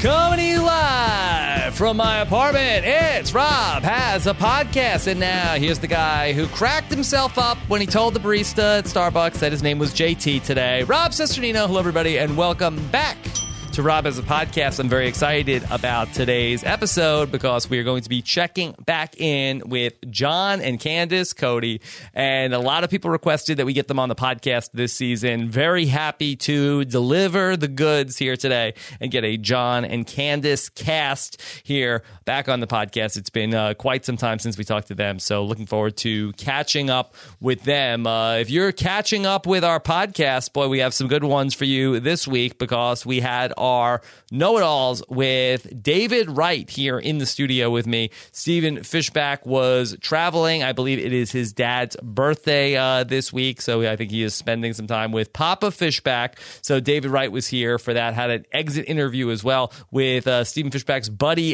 Coming to you live from my apartment, it's Rob Has a Podcast. And now here's the guy who cracked himself up when he told the barista at Starbucks that his name was JT today. Rob Cesternino. Hello, everybody, and welcome back to Rob Has a Podcast. I'm very excited about today's episode because we are going to be checking back in with John and Candace Cody. And a lot of people requested that we get them on the podcast this season. Very happy to deliver the goods here today and get a John and Candace cast here back on the podcast. It's been quite some time since we talked to them, so looking forward to catching up with them. If you're catching up with our podcast, boy, we have some good ones for you this week because we had our know-it-alls with David Wright here in the studio with me. Stephen Fishback was traveling. I believe it is his dad's birthday this week, so I think he is spending some time with Papa Fishback. So David Wright was here for that, had an exit interview as well with Stephen Fishback's buddy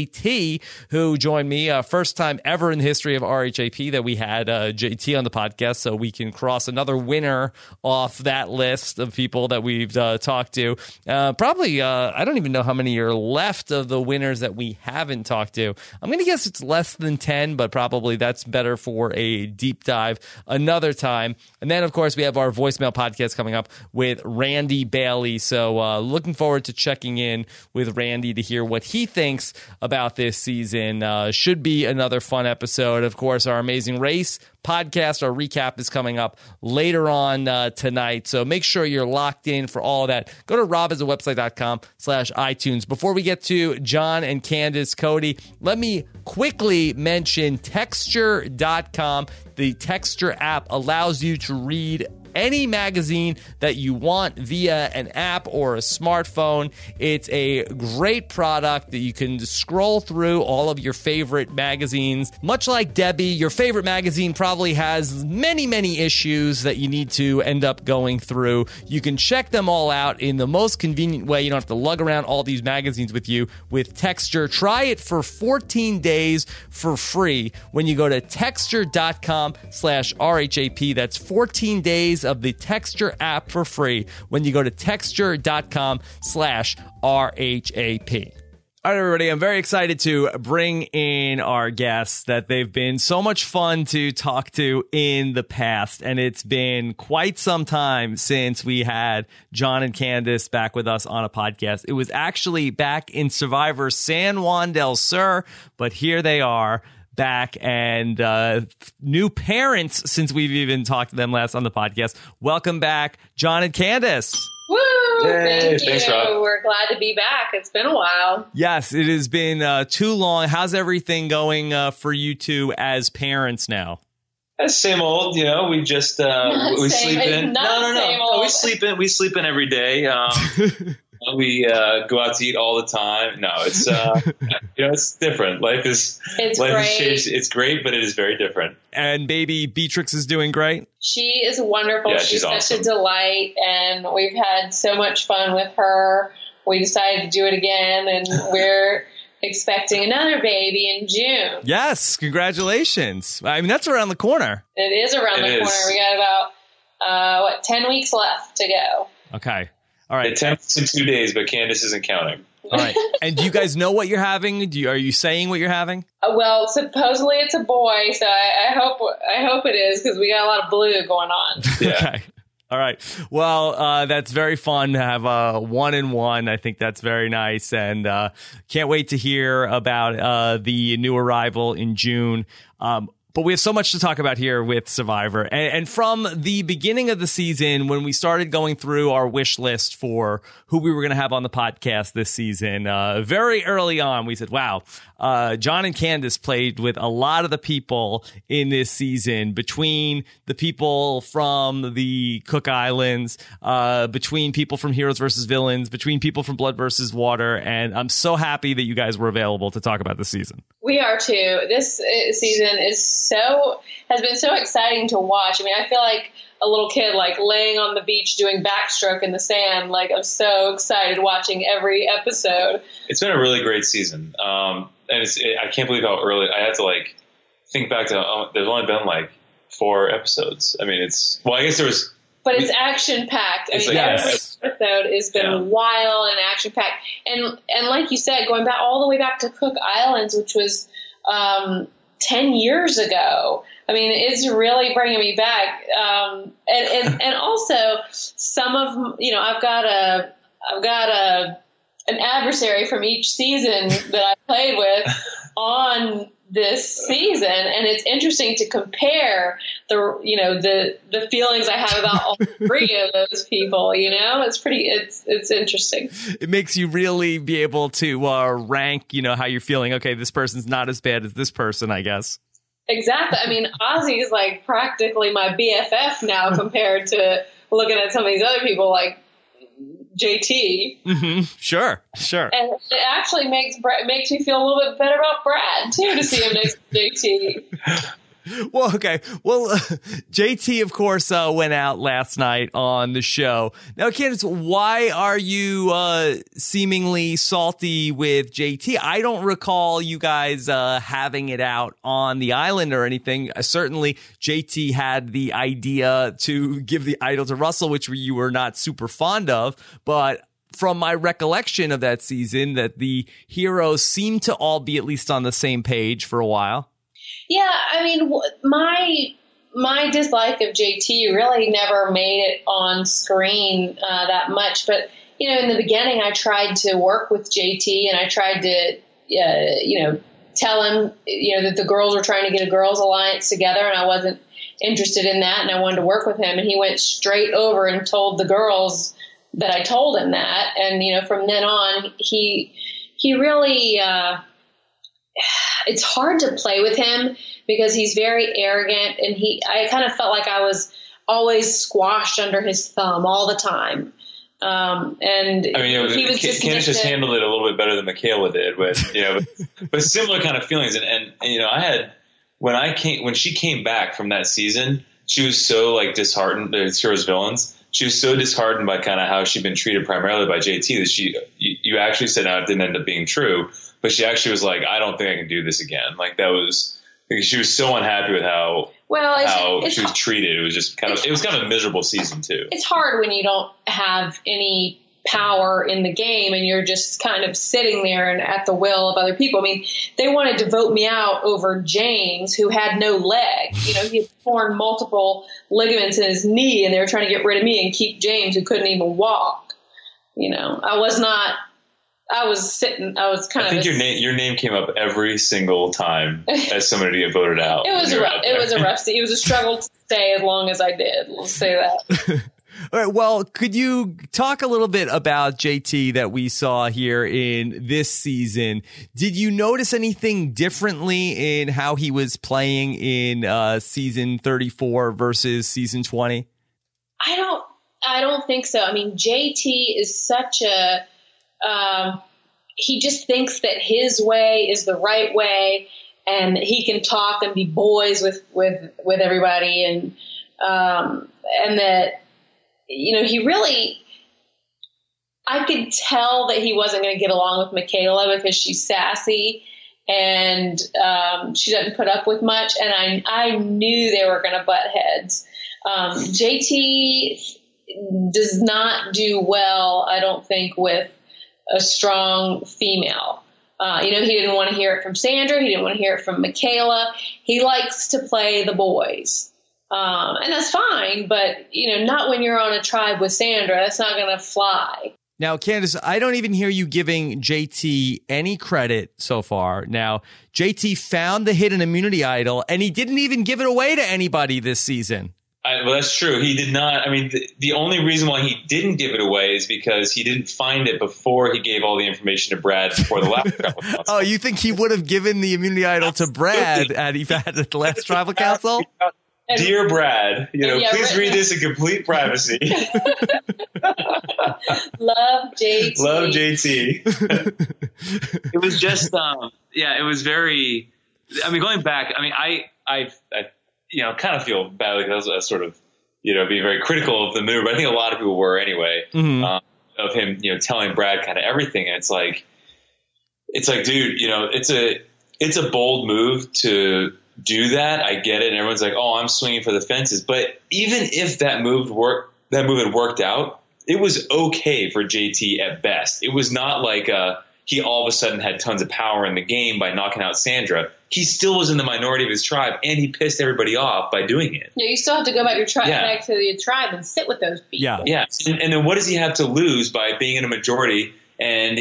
JT, who joined me. First time ever in the history of RHAP that we had JT on the podcast, so we can cross another winner off that list of people that we've talked to. Probably, I don't even know how many are left of the winners that we haven't talked to. I'm going to guess it's less than 10, but probably that's better for a deep dive another time. And then, of course, we have our voicemail podcast coming up with Randy Bailey. So looking forward to checking in with Randy to hear what he thinks about this season. Should be another fun episode. Of course, our Amazing Race podcast, our recap is coming up later on tonight. So make sure you're locked in for all of that. Go to robasawebsite.com/iTunes. Before we get to John and Candace Cody, let me quickly mention Texture.com. The Texture app allows you to read any magazine that you want via an app or a smartphone. It's a great product that you can scroll through all of your favorite magazines. Much like Debbie, your favorite magazine probably has many, many issues that you need to end up going through. You can check them all out in the most convenient way. You don't have to lug around all these magazines with you with Texture. Try it for 14 days for free when you go to texture.com/RHAP. That's 14 days of the Texture app for free when you go to texture.com/RHAP. All right, everybody, I'm very excited to bring in our guests that they've been so much fun to talk to in the past, and it's been quite some time since we had John and Candace back with us on a podcast. It was actually back in Survivor San Juan del Sur, but here they are back and new parents since we've even talked to them last on the podcast. Welcome back, John and Candace. Woo! Yay, Thank you. We're glad to be back. It's been a while. Yes, it has been too long. How's everything going for you two as parents now? Same old, you know. We just we sleep in. No. We sleep in every day. We go out to eat all the time. No, it's it's different. Life has changed. It's great, but it is very different. And baby Beatrix is doing great. She is wonderful. Yeah, she's such awesome. a delight, and we've had so much fun with her. We decided to do it again, and we're expecting another baby in June. Yes, congratulations. I mean, that's around the corner. It is around the corner. We got about 10 weeks left to go. Okay. All right. 10 weeks in 2 days, but Candace isn't counting. All right. And do you guys know what you're having? Are you saying what you're having? Well, supposedly it's a boy, so I hope it is, because we got a lot of blue going on. Yeah. Okay. All right. Well, that's very fun to have 1-in-1. I think that's very nice, and can't wait to hear about the new arrival in June. But we have so much to talk about here with Survivor. And from the beginning of the season, when we started going through our wish list for who we were going to have on the podcast this season, very early on, we said, wow, John and Candace played with a lot of the people in this season, between the people from the Cook Islands, between people from Heroes versus Villains, between people from Blood versus Water. And I'm so happy that you guys were available to talk about this season. We are too. This season has been so exciting to watch. I mean, I feel like a little kid, like laying on the beach doing backstroke in the sand. Like, I'm so excited watching every episode. It's been a really great season. And I can't believe how early I had to think back to, there's only been 4 episodes. I mean, I guess there was but it's action packed. I mean, every episode has been wild and action packed, and like you said, going back all the way back to Cook Islands, which was 10 years ago. I mean, it's really bringing me back, and also some of I've got an adversary from each season that I played with on this season, and it's interesting to compare the feelings I have about all three of those people. It's interesting. It makes you really be able to rank how you're feeling. Okay, this person's not as bad as this person, I guess. Exactly. I mean, Ozzy is like practically my BFF now compared to looking at some of these other people like JT. Mm-hmm. Sure. And it actually makes me feel a little bit better about Brad too, to see him next to JT. Well, okay. Well, JT, of course, went out last night on the show. Now, Candace, why are you seemingly salty with JT? I don't recall you guys having it out on the island or anything. Certainly, JT had the idea to give the idol to Russell, which you were not super fond of. But from my recollection of that season, that the heroes seemed to all be at least on the same page for a while. Yeah, I mean, my dislike of JT really never made it on screen that much. But, in the beginning, I tried to work with JT and I tried to, tell him, that the girls were trying to get a girls' alliance together and I wasn't interested in that and I wanted to work with him. And he went straight over and told the girls that I told him that. And, from then on, he really... it's hard to play with him because he's very arrogant, and I kind of felt like I was always squashed under his thumb all the time. And I mean, he was Candace just handled it a little bit better than Michaela did with, but similar kind of feelings. And I had, when she came back from that season, she was so like disheartened. It's Heroes Villains. She was so disheartened by kind of how she'd been treated primarily by JT that you actually said, now it didn't end up being true. But she actually was like, I don't think I can do this again. Like she was so unhappy with how she was treated. It was just kind of a miserable season too. It's hard when you don't have any power in the game and you're just kind of sitting there and at the will of other people. I mean, they wanted to vote me out over James, who had no leg. He had torn multiple ligaments in his knee, and they were trying to get rid of me and keep James, who couldn't even walk. I think your name came up every single time as somebody to get voted out. It was a rough. It was a struggle to stay as long as I did. Let's say that. All right. Well, could you talk a little bit about JT that we saw here in this season? Did you notice anything differently in how he was playing in season 34 versus season 20? I don't think so. I mean, JT is such a. He just thinks that his way is the right way, and he can talk and be boys with everybody, and that he really. I could tell that he wasn't going to get along with Michaela because she's sassy and she doesn't put up with much, and I knew they were going to butt heads. JT does not do well, I don't think, with a strong female. He didn't want to hear it from Sandra. He didn't want to hear it from Michaela. He likes to play the boys. And that's fine, but, not when you're on a tribe with Sandra. That's not going to fly. Now, Candace, I don't even hear you giving JT any credit so far. Now, JT found the hidden immunity idol, and he didn't even give it away to anybody this season. Well, that's true. He did not. I mean, the only reason why he didn't give it away is because he didn't find it before he gave all the information to Brad before the last Tribal Council. Oh, you think he would have given the immunity idol to Brad had he had at the last Tribal Council? Dear Brad, please read this in complete privacy. Love JT. Love JT. It was just, it was very. I mean, going back. I mean, I kind of feel badly because I was sort of, being very critical of the move. But I think a lot of people were anyway, of him, telling Brad kind of everything. And it's like, dude, it's a bold move to do that. I get it. And everyone's like, oh, I'm swinging for the fences. But even if that move that move had worked out, it was okay for JT at best. It was not like he all of a sudden had tons of power in the game by knocking out Sandra. He still was in the minority of his tribe, and he pissed everybody off by doing it. Yeah, you still have to go back to your tribe and sit with those people. Yeah. And then what does he have to lose by being in a majority? And,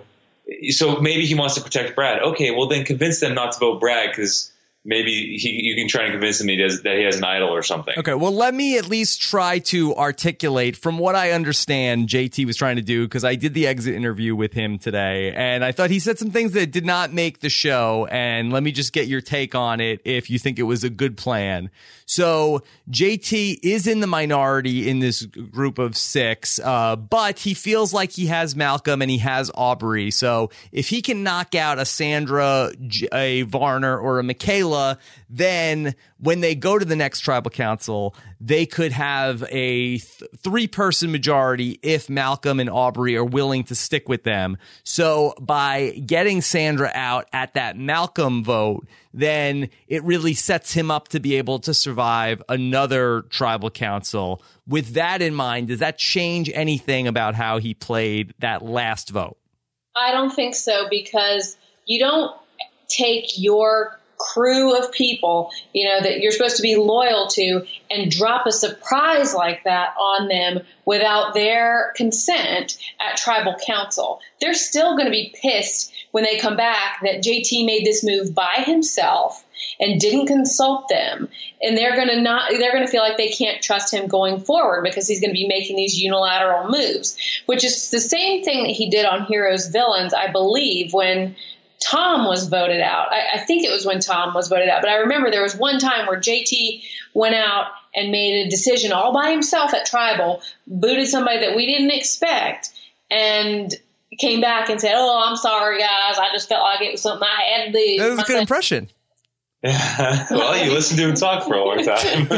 so maybe he wants to protect Brad. Okay, well, then convince them not to vote Brad, because maybe you can try and convince him that he has an idol or something. Okay, well, let me at least try to articulate from what I understand JT was trying to do, because I did the exit interview with him today, and I thought he said some things that did not make the show, and let me just get your take on it if you think it was a good plan. So JT is in the minority in this group of 6, but he feels like he has Malcolm and he has Aubrey. So if he can knock out a Sandra, a Varner, or a Michaela, then when they go to the next tribal council, they could have a 3-person majority if Malcolm and Aubrey are willing to stick with them. So by getting Sandra out at that Malcolm vote, then it really sets him up to be able to survive another tribal council. With that in mind, does that change anything about how he played that last vote? I don't think so, because you don't take your crew of people, that you're supposed to be loyal to, and drop a surprise like that on them without their consent at tribal council. They're still going to be pissed when they come back that JT made this move by himself and didn't consult them. And they're going to feel like they can't trust him going forward because he's going to be making these unilateral moves, which is the same thing that he did on Heroes Villains, I believe, when Tom was voted out. I think it was when Tom was voted out, but I remember there was one time where JT went out and made a decision all by himself at tribal, booted somebody that we didn't expect, and came back and said, "Oh, I'm sorry, guys. I just felt like it was something I had to do." That was a good impression. Well, you listened to him talk for a long time.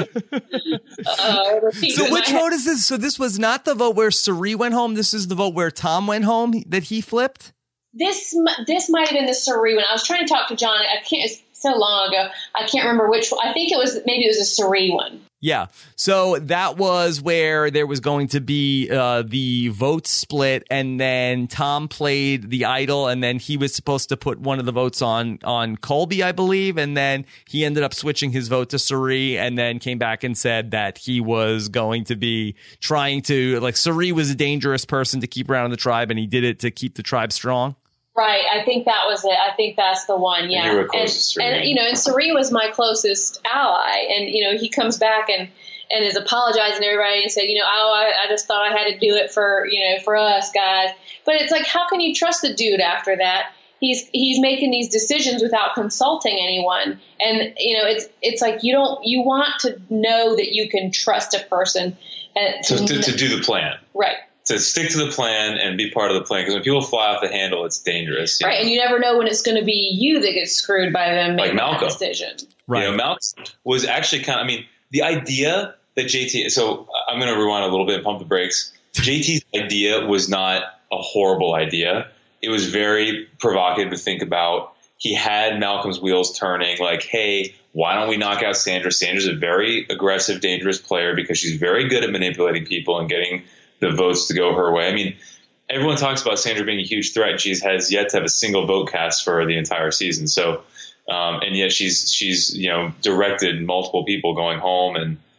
So which vote is this? So this was not the vote where Cirie went home. This is the vote where Tom went home that he flipped? This might have been the Cirie one. I was trying to talk to John. It's so long ago. I can't remember which one. I think maybe it was a Cirie one. Yeah. So that was where there was going to be the vote split, and then Tom played the idol, and then he was supposed to put one of the votes on Colby, I believe, and then he ended up switching his vote to Cirie, and then came back and said that he was going to be trying to, Cirie was a dangerous person to keep around in the tribe, and he did it to keep the tribe strong. Right. I think that was it. I think that's the one. Yeah. And you were closest to Cirie. And Cirie was my closest ally. And, he comes back and is apologizing to everybody and said, I just thought I had to do it for us guys. But it's like, how can you trust the dude after that? He's making these decisions without consulting anyone. And, it's like, you want to know that you can trust a person. To do the plan. Right. To stick to the plan and be part of the plan, because when people fly off the handle, it's dangerous. Right, and you never know when it's going to be you that gets screwed by them making that decision. Right. Malcolm was actually the idea that JT. So I'm going to rewind a little bit and pump the brakes. JT's idea was not a horrible idea. It was very provocative to think about. He had Malcolm's wheels turning, like, hey, why don't we knock out Sandra? Sandra's a very aggressive, dangerous player because she's very good at manipulating people and getting the votes to go her way. I mean, everyone talks about Sandra being a huge threat, and she has yet to have a single vote cast for the entire season. So, and yet she's directed multiple people going home,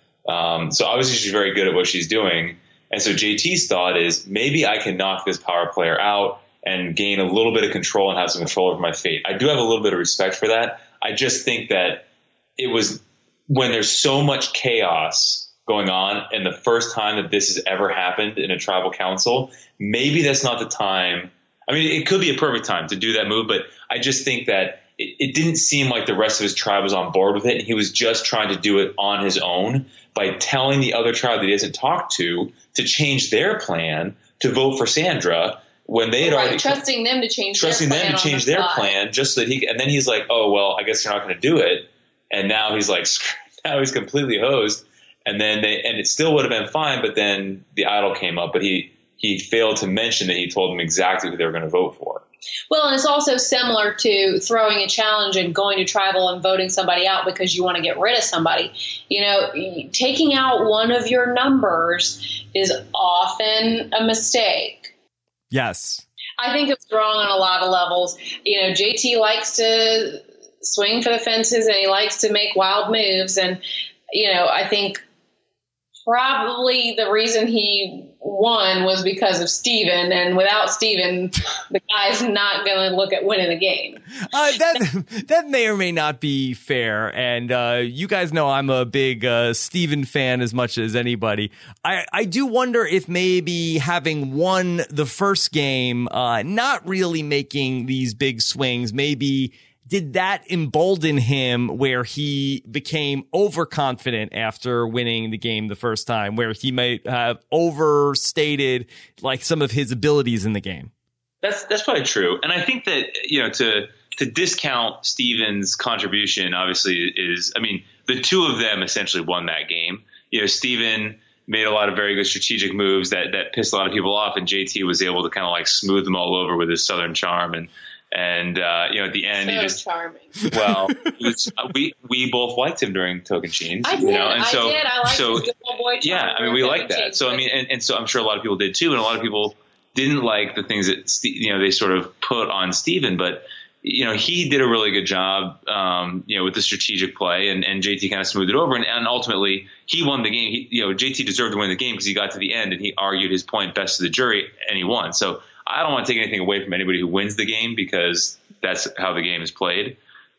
and so obviously she's very good at what she's doing. And so JT's thought is, maybe I can knock this power player out and gain a little bit of control and have some control over my fate. I do have a little bit of respect for that. I just think that it was when there's so much chaos going on, and the first time that this has ever happened in a tribal council, maybe that's not the time. I mean, it could be a perfect time to do that move, but I just think that it didn't seem like the rest of his tribe was on board with it, and he was just trying to do it on his own by telling the other tribe that he hasn't talked to change their plan to vote for Sandra when they had already trusting them to change their plan just so that and then he's like, oh, well, I guess you're not going to do it. And now he's like, now he's completely hosed. And then it still would have been fine, but then the idol came up, but he failed to mention that he told them exactly who they were going to vote for. Well, and it's also similar to throwing a challenge and going to tribal and voting somebody out because you want to get rid of somebody. Taking out one of your numbers is often a mistake. Yes. I think it's wrong on a lot of levels. JT likes to swing for the fences and he likes to make wild moves. And, I think probably the reason he won was because of Steven, and without Steven, the guy's not going to look at winning the game. That may or may not be fair, and you guys know I'm a big Steven fan as much as anybody. I do wonder if maybe having won the first game, not really making these big swings, maybe did that embolden him where he became overconfident after winning the game the first time, where he might have overstated like some of his abilities in the game? That's probably true. And I think that, to discount Steven's contribution obviously is, the two of them essentially won that game. Steven made a lot of very good strategic moves that pissed a lot of people off, and JT was able to kind of like smooth them all over with his Southern charm. And at the end, so he just charming. Well, we both liked him during Tocantins. I did. I liked his good old boy charm. Yeah, we liked that. So and so I'm sure a lot of people did too, and a lot of people didn't like the things that they sort of put on Steven, but he did a really good job, with the strategic play, and JT kind of smoothed it over, and ultimately he won the game. JT deserved to win the game because he got to the end and he argued his point best to the jury, and he won. So I don't want to take anything away from anybody who wins the game because that's how the game is played.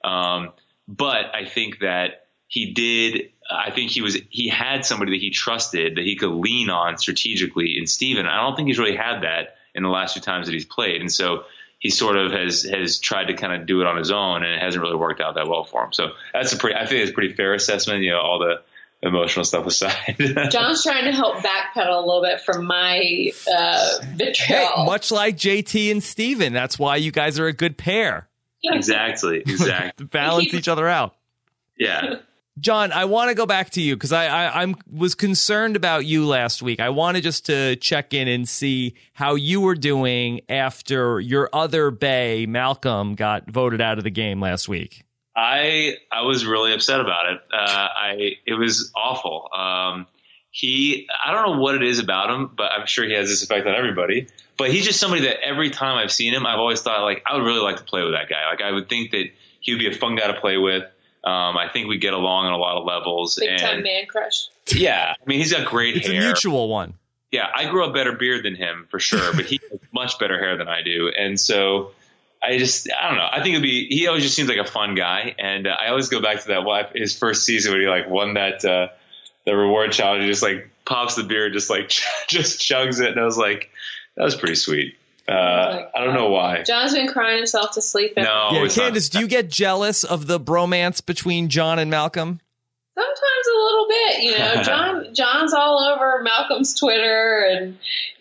But I think that he did. I think he had somebody that he trusted that he could lean on strategically in Steven. I don't think he's really had that in the last 2 times that he's played, and so he sort of has tried to kind of do it on his own, and it hasn't really worked out that well for him. So I think it's a pretty fair assessment. All the emotional stuff aside. John's trying to help backpedal a little bit from my vitriol. Hey, much like JT and Steven, that's why you guys are a good pair. Exactly. Balance each other out. Yeah. John, I want to go back to you because I was concerned about you last week. I wanted just to check in and see how you were doing after your other Bay, Malcolm, got voted out of the game last week. I was really upset about it. It was awful. I don't know what it is about him, but I'm sure he has this effect on everybody. But he's just somebody that every time I've seen him, I've always thought, like, I would really like to play with that guy. Like, I would think that he would be a fun guy to play with. I think we get along on a lot of levels. Big time man crush. Yeah. He's got great hair. It's a mutual one. Yeah. I grew up better beard than him for sure, but he has much better hair than I do. And so I don't know. I think he always just seems like a fun guy. And I always go back to that his first season when he like won that, the reward challenge. He just like pops the beer, just like, just chugs it. And I was like, that was pretty sweet. I don't know why. John's been crying himself to sleep. No, yeah, Candace, do you get jealous of the bromance between John and Malcolm? Sometimes a little bit, John's all over Malcolm's Twitter and,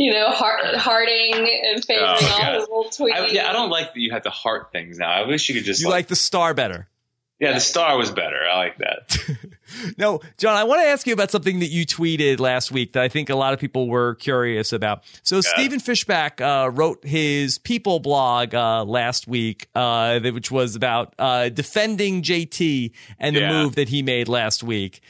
hearting and favoring all his little tweets. I don't like that you have to heart things now. I wish you could just. You like the star better. Yeah, the star was better. I like that. No, John, I want to ask you about something that you tweeted last week that I think a lot of people were curious about. So Stephen Fishbach wrote his People blog last week, which was about defending JT and the move that he made last week.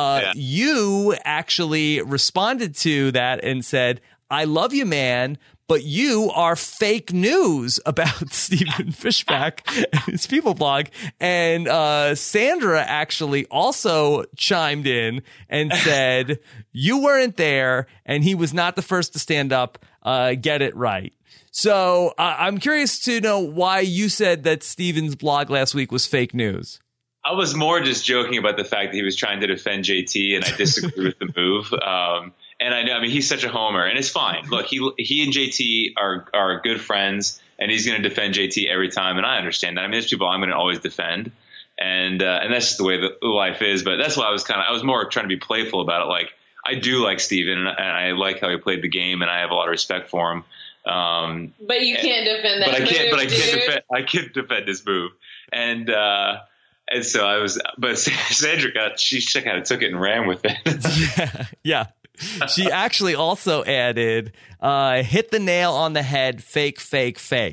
You actually responded to that and said, I love you, man, but you are fake news about Stephen Fishbach and his People blog. And Sandra actually also chimed in and said, you weren't there and he was not the first to stand up. Get it right. So I'm curious to know why you said that Stephen's blog last week was fake news. I was more just joking about the fact that he was trying to defend JT, and I disagree with the move. And I know, he's such a homer, and it's fine. Look, he and JT are good friends, and he's going to defend JT every time, and I understand that. There's people I'm going to always defend, and that's just the way that life is. But that's why I was more trying to be playful about it. Like, I do like Steven, and I like how he played the game, and I have a lot of respect for him. But you can't defend that. I can't defend his move, and so I was. But Sandra she kind of took it and ran with it. Yeah. She actually also added, hit the nail on the head, fake, fake, fake.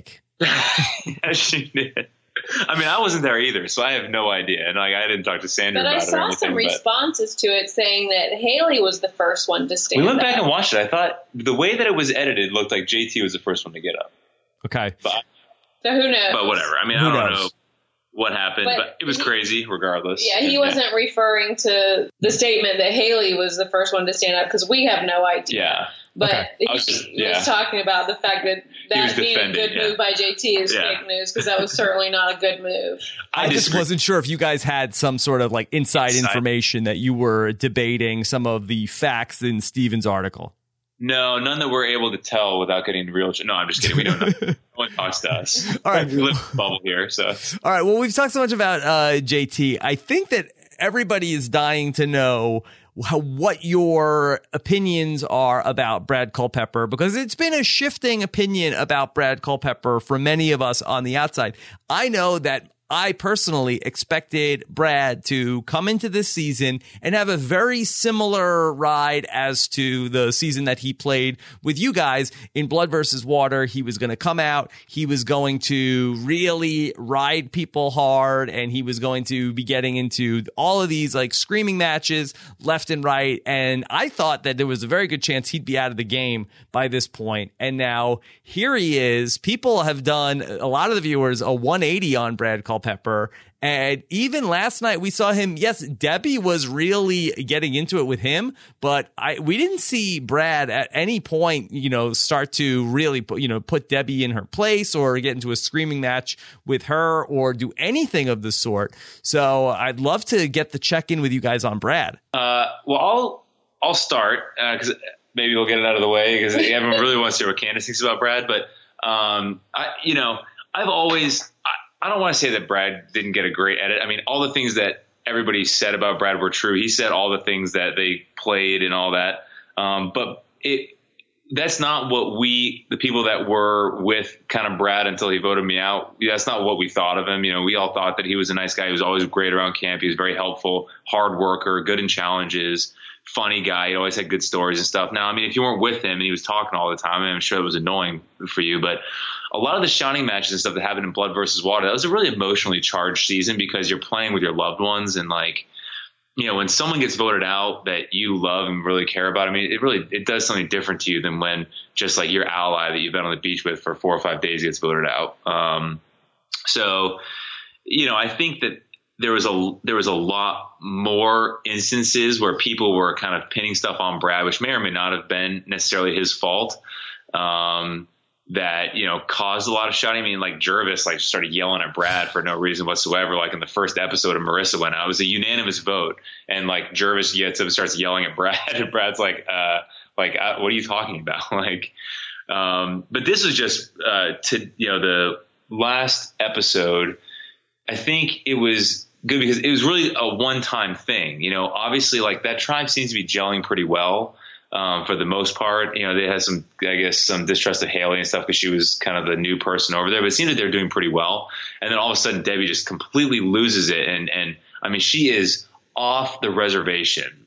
Yeah, she did. I mean, I wasn't there either, so I have no idea. And like, I didn't talk to Sandra about it. But I saw some responses to it saying that Haley was the first one to stand up. We went back and watched it. I thought the way that it was edited looked like JT was the first one to get up. Okay. So who knows? But whatever. I mean, I don't know what happened, but it was crazy regardless. Yeah, he wasn't referring to the statement that Haley was the first one to stand up because we have no idea. Yeah. But he was talking about the fact that being a good move by JT is fake news because that was certainly not a good move. I just wasn't sure if you guys had some sort of like inside information that you were debating some of the facts in Steven's article. No, none that we're able to tell without getting real. No, I'm just kidding. We don't know. No one talks to us. All right. We live in a bubble here. So. All right. Well, we've talked so much about JT. I think that everybody is dying to know what your opinions are about Brad Culpepper, because it's been a shifting opinion about Brad Culpepper for many of us on the outside. I know that I personally expected Brad to come into this season and have a very similar ride as to the season that he played with you guys in Blood versus Water. He was going to come out. He was going to really ride people hard, and he was going to be getting into all of these like screaming matches left and right. And I thought that there was a very good chance he'd be out of the game by this point. And now here he is. People have done, a lot of the viewers, a 180 on Brad Culpepper. And even last night we saw him. Yes, Debbie was really getting into it with him, but we didn't see Brad at any point, start to really put Debbie in her place or get into a screaming match with her or do anything of the sort. So I'd love to get the check in with you guys on Brad. Well, I'll start because maybe we'll get it out of the way because everyone really wants to hear what Candace thinks about Brad. But I've always. I don't want to say that Brad didn't get a great edit. I mean, all the things that everybody said about Brad were true. He said all the things that they played and all that. But that's not what the people that were with kind of Brad until he voted me out, that's not what we thought of him. We all thought that he was a nice guy. He was always great around camp. He was very helpful, hard worker, good in challenges, funny guy. He always had good stories and stuff. Now, I mean, if you weren't with him and he was talking all the time, I'm sure it was annoying for you, but a lot of the Shining matches and stuff that happened in Blood versus Water, that was a really emotionally charged season because you're playing with your loved ones. And like, when someone gets voted out that you love and really care about, I mean, it does something different to you than when just like your ally that you've been on the beach with for 4 or 5 days gets voted out. So, I think that there was a lot more instances where people were kind of pinning stuff on Brad, which may or may not have been necessarily his fault. That, caused a lot of shouting. I mean, like Jervis, just started yelling at Brad for no reason whatsoever. Like in the first episode of Marissa went out, it was a unanimous vote. And like Jervis gets up and starts yelling at Brad and Brad's like, what are you talking about? But this was just, the last episode, I think it was good because it was really a one-time thing. Obviously like that tribe seems to be gelling pretty well. For the most part, they had some distrust of Haley and stuff because she was kind of the new person over there, but it seemed that they're doing pretty well. And then all of a sudden Debbie just completely loses it. And I mean, she is off the reservation.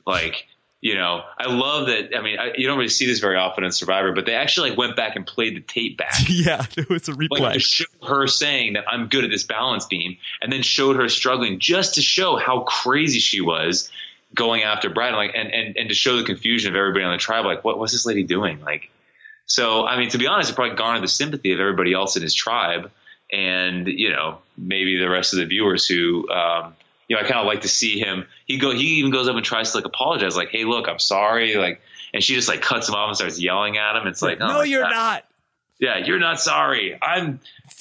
I love that. I mean, you don't really see this very often in Survivor, but they actually went back and played the tape back. Yeah, there was a replay. To show her saying that I'm good at this balance beam and then showed her struggling just to show how crazy she was going after Brad and to show the confusion of everybody on the tribe. Like, what's this lady doing? So, I mean, to be honest, it probably garnered the sympathy of everybody else in his tribe. And, maybe the rest of the viewers who, I kind of like to see him. He even goes up and tries to apologize. Like, hey, look, I'm sorry. And she just cuts him off and starts yelling at him. It's like, no, you're not. Yeah. You're not sorry. I'm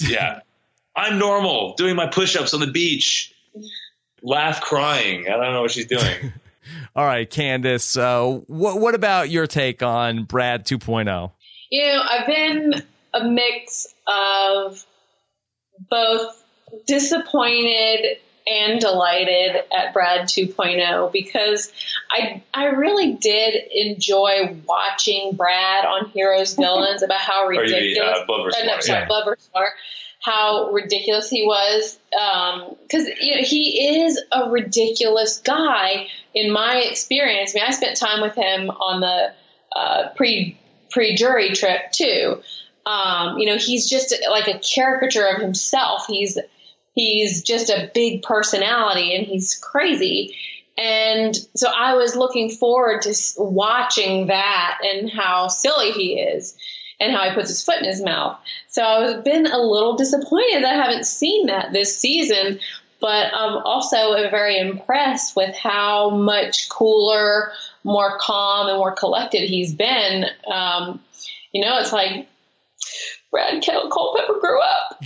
normal doing my push-ups on the beach. Laugh crying. I don't know what she's doing. All right, Candace, what about your take on Brad 2.0? I've been a mix of both disappointed and delighted at Brad 2.0 because I really did enjoy watching Brad on Heroes Villains about how ridiculous Blood versus Water. How ridiculous he was, because he is a ridiculous guy in my experience. I mean, I spent time with him on the pre-jury trip too, He's just like a caricature of himself. He's just a big personality, and he's crazy. And so I was looking forward to watching that and how silly he is and how he puts his foot in his mouth. So I've been a little disappointed that I haven't seen that this season, but I'm also very impressed with how much cooler, more calm, and more collected he's been. It's like Brad Culpepper grew up.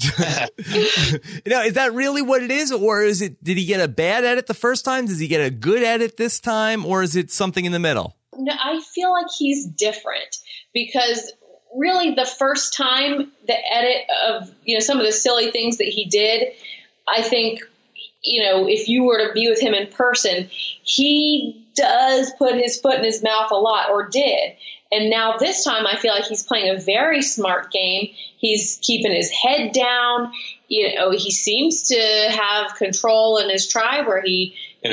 Is that really what it is? Or did he get a bad edit the first time? Does he get a good edit this time? Or is it something in the middle? No, I feel like he's different because really the first time the edit of, some of the silly things that he did, I think, if you were to be with him in person, he does put his foot in his mouth a lot, or did. And now this time I feel like he's playing a very smart game. He's keeping his head down. He seems to have control in his tribe where he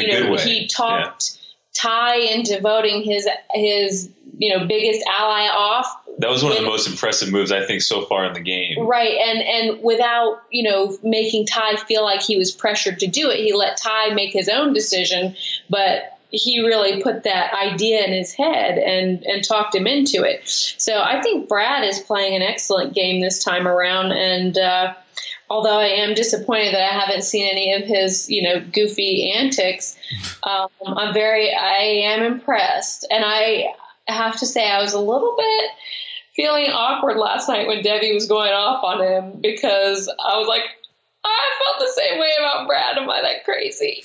talked Ty into voting his biggest ally off. That was one of the most impressive moves, I think, so far in the game. Right. And without, making Ty feel like he was pressured to do it, he let Ty make his own decision. But he really put that idea in his head and talked him into it. So I think Brad is playing an excellent game this time around. And although I am disappointed that I haven't seen any of his, goofy antics, I am impressed. And I have to say I was a little bit feeling awkward last night when Debbie was going off on him, because I was like, I felt the same way about Brad. Am I that crazy?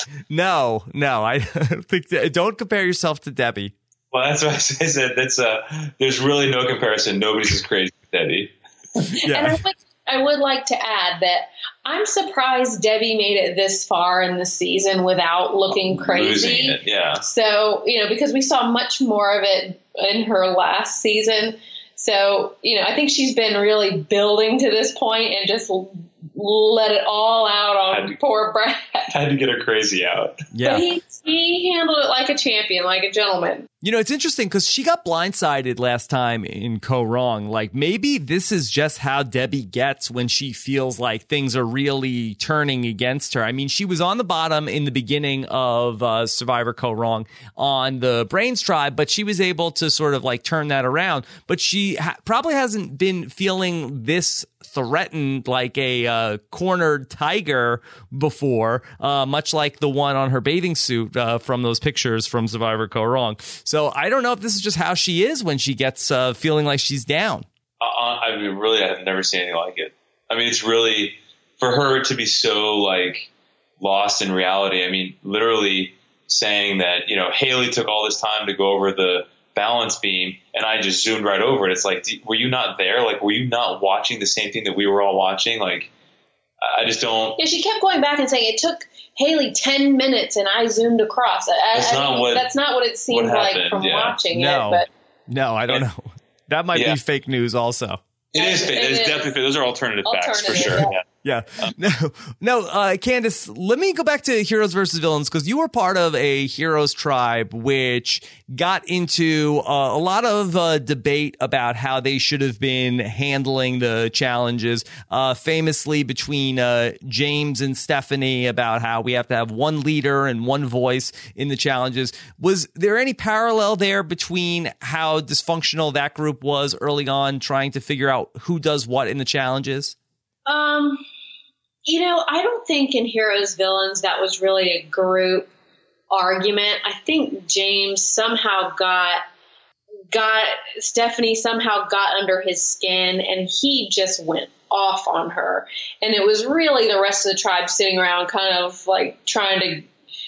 No, I think don't compare yourself to Debbie. Well, that's what I said. There's really no comparison. Nobody's as crazy as Debbie. Yeah. And I would like to add that I'm surprised Debbie made it this far in the season without looking crazy. Losing it, yeah. So, because we saw much more of it in her last season. So, I think she's been really building to this point and just let it all out on poor Brad. Had to get her crazy out. Yeah. But he handled it like a champion, like a gentleman. It's interesting because she got blindsided last time in Co Wrong. Like, maybe this is just how Debbie gets when she feels like things are really turning against her. I mean, she was on the bottom in the beginning of Survivor Co Wrong on the Brains tribe, but she was able to sort of like turn that around. But she probably hasn't been feeling this threatened like a cornered tiger before, much like the one on her bathing suit from those pictures from Survivor Co Wrong. So I don't know if this is just how she is when she gets feeling like she's down. I mean, really, I've never seen anything like it. I mean, it's really, for her to be so like lost in reality. I mean, literally saying that, Haley took all this time to go over the balance beam and I just zoomed right over it. It's like, were you not there? Like, were you not watching the same thing that we were all watching? Like, I just don't. Yeah, she kept going back and saying it took Haley 10 minutes and I zoomed across. That's not what it seemed like from watching it. But no, I don't know. That might be fake news also. It is fake. It is definitely fake. Those are alternative facts for sure. Yeah. No, Candace, let me go back to Heroes versus Villains, because you were part of a Heroes tribe which got into a lot of debate about how they should have been handling the challenges, famously between James and Stephanie about how we have to have one leader and one voice in the challenges. Was there any parallel there between how dysfunctional that group was early on trying to figure out who does what in the challenges? I don't think in Heroes Villains that was really a group argument. I think James somehow got Stephanie somehow got under his skin and he just went off on her. And it was really the rest of the tribe sitting around kind of like trying to,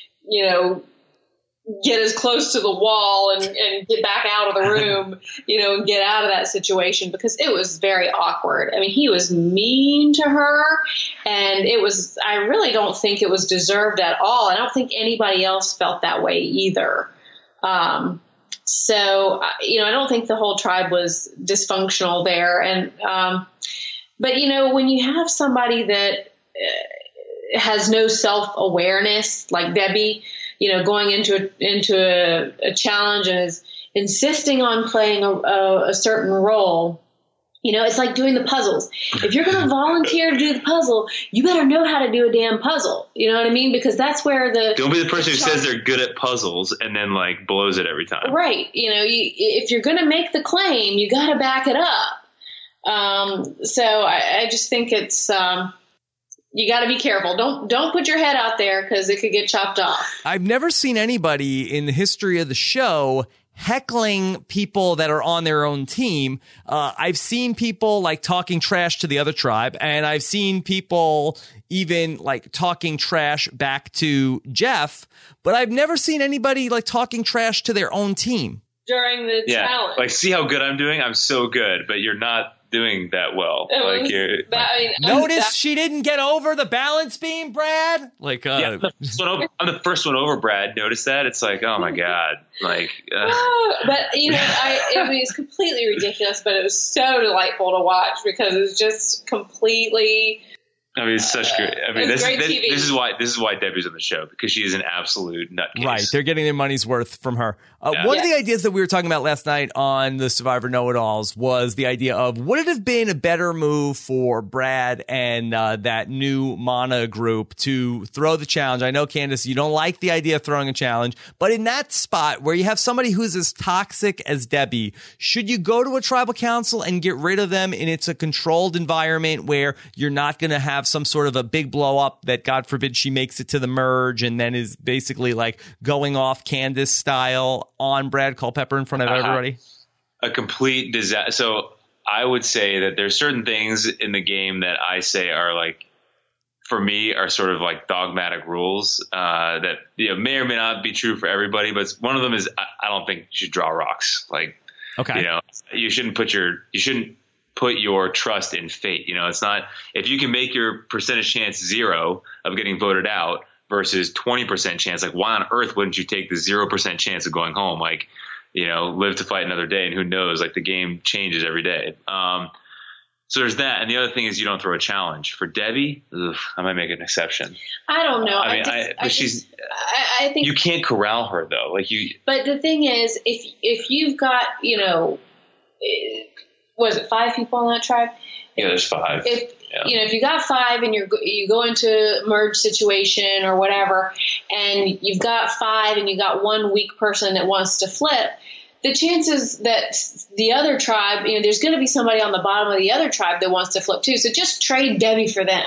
get as close to the wall and get back out of the room, and get out of that situation, because it was very awkward. I mean, he was mean to her, and I really don't think it was deserved at all. I don't think anybody else felt that way either. So, I don't think the whole tribe was dysfunctional there. And, but when you have somebody that has no self-awareness, like Debbie, going into a challenge and is insisting on playing a certain role, It's like doing the puzzles. If you're going to volunteer to do the puzzle, you better know how to do a damn puzzle. You know what I mean? Because that's where don't be the person who says they're good at puzzles and then like blows it every time. Right. If you're going to make the claim, you got to back it up. So I just think it's you got to be careful. Don't put your head out there because it could get chopped off. I've never seen anybody in the history of the show heckling people that are on their own team. I've seen people like talking trash to the other tribe, and I've seen people even like talking trash back to Jeff, but I've never seen anybody like talking trash to their own team. During the challenge. Like, see how good I'm doing? I'm so good, but you're not doing that well. Notice she didn't get over the balance beam, Brad. Like, I'm the first one over, Brad. Notice that? It's like, oh my God. Like, but it was completely ridiculous, but it was so delightful to watch because it was just completely. I mean, it's such great. I mean, this is why Debbie's on the show, because she is an absolute nutcase. Right, they're getting their money's worth from her. One of the ideas that we were talking about last night on the Survivor Know-It-Alls was the idea of, would it have been a better move for Brad and that new Mana group to throw the challenge? I know, Candace, you don't like the idea of throwing a challenge, but in that spot where you have somebody who's as toxic as Debbie, should you go to a tribal council and get rid of them, and it's a controlled environment where you're not going to have some sort of a big blow up that, God forbid, she makes it to the merge and then is basically like going off Candace style on Brad Culpepper in front of everybody? A complete disaster. So I would say that there's certain things in the game that I say are like, for me, are sort of like dogmatic rules that may or may not be true for everybody. But one of them is I don't think you should draw rocks. Like, okay, you shouldn't put your trust in fate. It's not, if you can make your percentage chance 0 of getting voted out versus 20% chance, like, why on earth wouldn't you take the 0% chance of going home? Like, live to fight another day, and who knows, like, the game changes every day. So there's that. And the other thing is you don't throw a challenge. For Debbie, I might make an exception. I don't know. I think you can't corral her though. But the thing is, if you've got, was it 5 people on that tribe? Yeah, there's 5. If you got 5 and you go into merge situation or whatever, and you've got 5 and you got one weak person that wants to flip, the chances that the other tribe, there's going to be somebody on the bottom of the other tribe that wants to flip too. So just trade Debbie for them,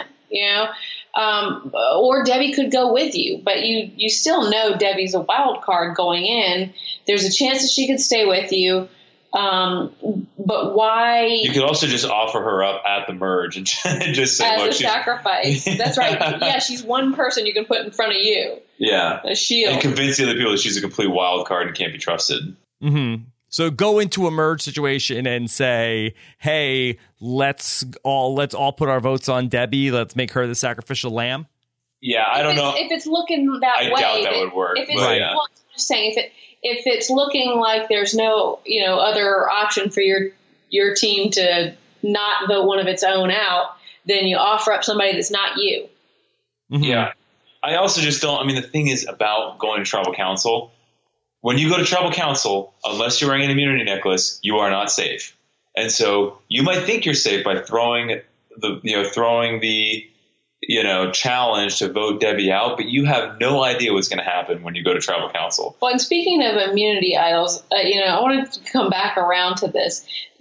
or Debbie could go with you, but you still know Debbie's a wild card going in. There's a chance that she could stay with you. But why? You could also just offer her up at the merge and just say, as a sacrifice. That's right. Yeah, she's one person you can put in front of you. Yeah, a shield, and convince the other people that she's a complete wild card and can't be trusted. Mm-hmm. So go into a merge situation and say, "Hey, let's all put our votes on Debbie. Let's make her the sacrificial lamb." Yeah, I don't know if it's looking that way. I doubt that would work. If it's, well, I'm just saying if it's looking like there's no other option for your team to not vote one of its own out, then you offer up somebody that's not you. Mm-hmm. Yeah, I also just don't. I mean, the thing is about going to tribal council. When you go to tribal council, unless you're wearing an immunity necklace, you are not safe. And so you might think you're safe by throwing the challenge to vote Debbie out, but you have no idea what's going to happen when you go to tribal council. Well, and speaking of immunity idols, I wanted to come back around to this.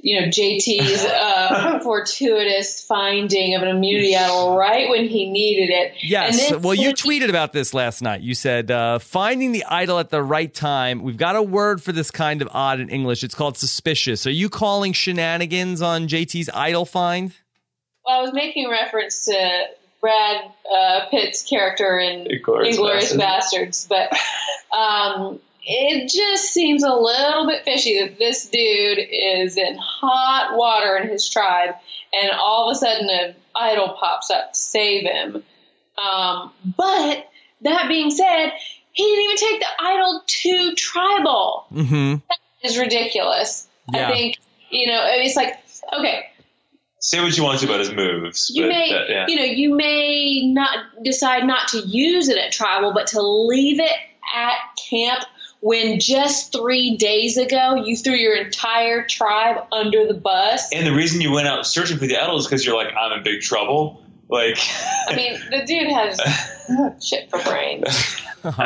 JT's fortuitous finding of an immunity idol right when he needed it. Yes. Well, you tweeted about this last night. You said, finding the idol at the right time. We've got a word for this kind of odd in English. It's called suspicious. Are you calling shenanigans on JT's idol find? Well, I was making reference to Brad Pitt's character in Inglourious Bastards, but it just seems a little bit fishy that this dude is in hot water in his tribe, and all of a sudden an idol pops up to save him. But that being said, he didn't even take the idol to tribal. Mm-hmm. That is ridiculous. Yeah. I think, it's like, okay. Say what you want to about his moves. You may not decide not to use it at tribal, but to leave it at camp when just 3 days ago you threw your entire tribe under the bus. And the reason you went out searching for the idol is because you're like, I'm in big trouble. Like, I mean, the dude has shit for brains.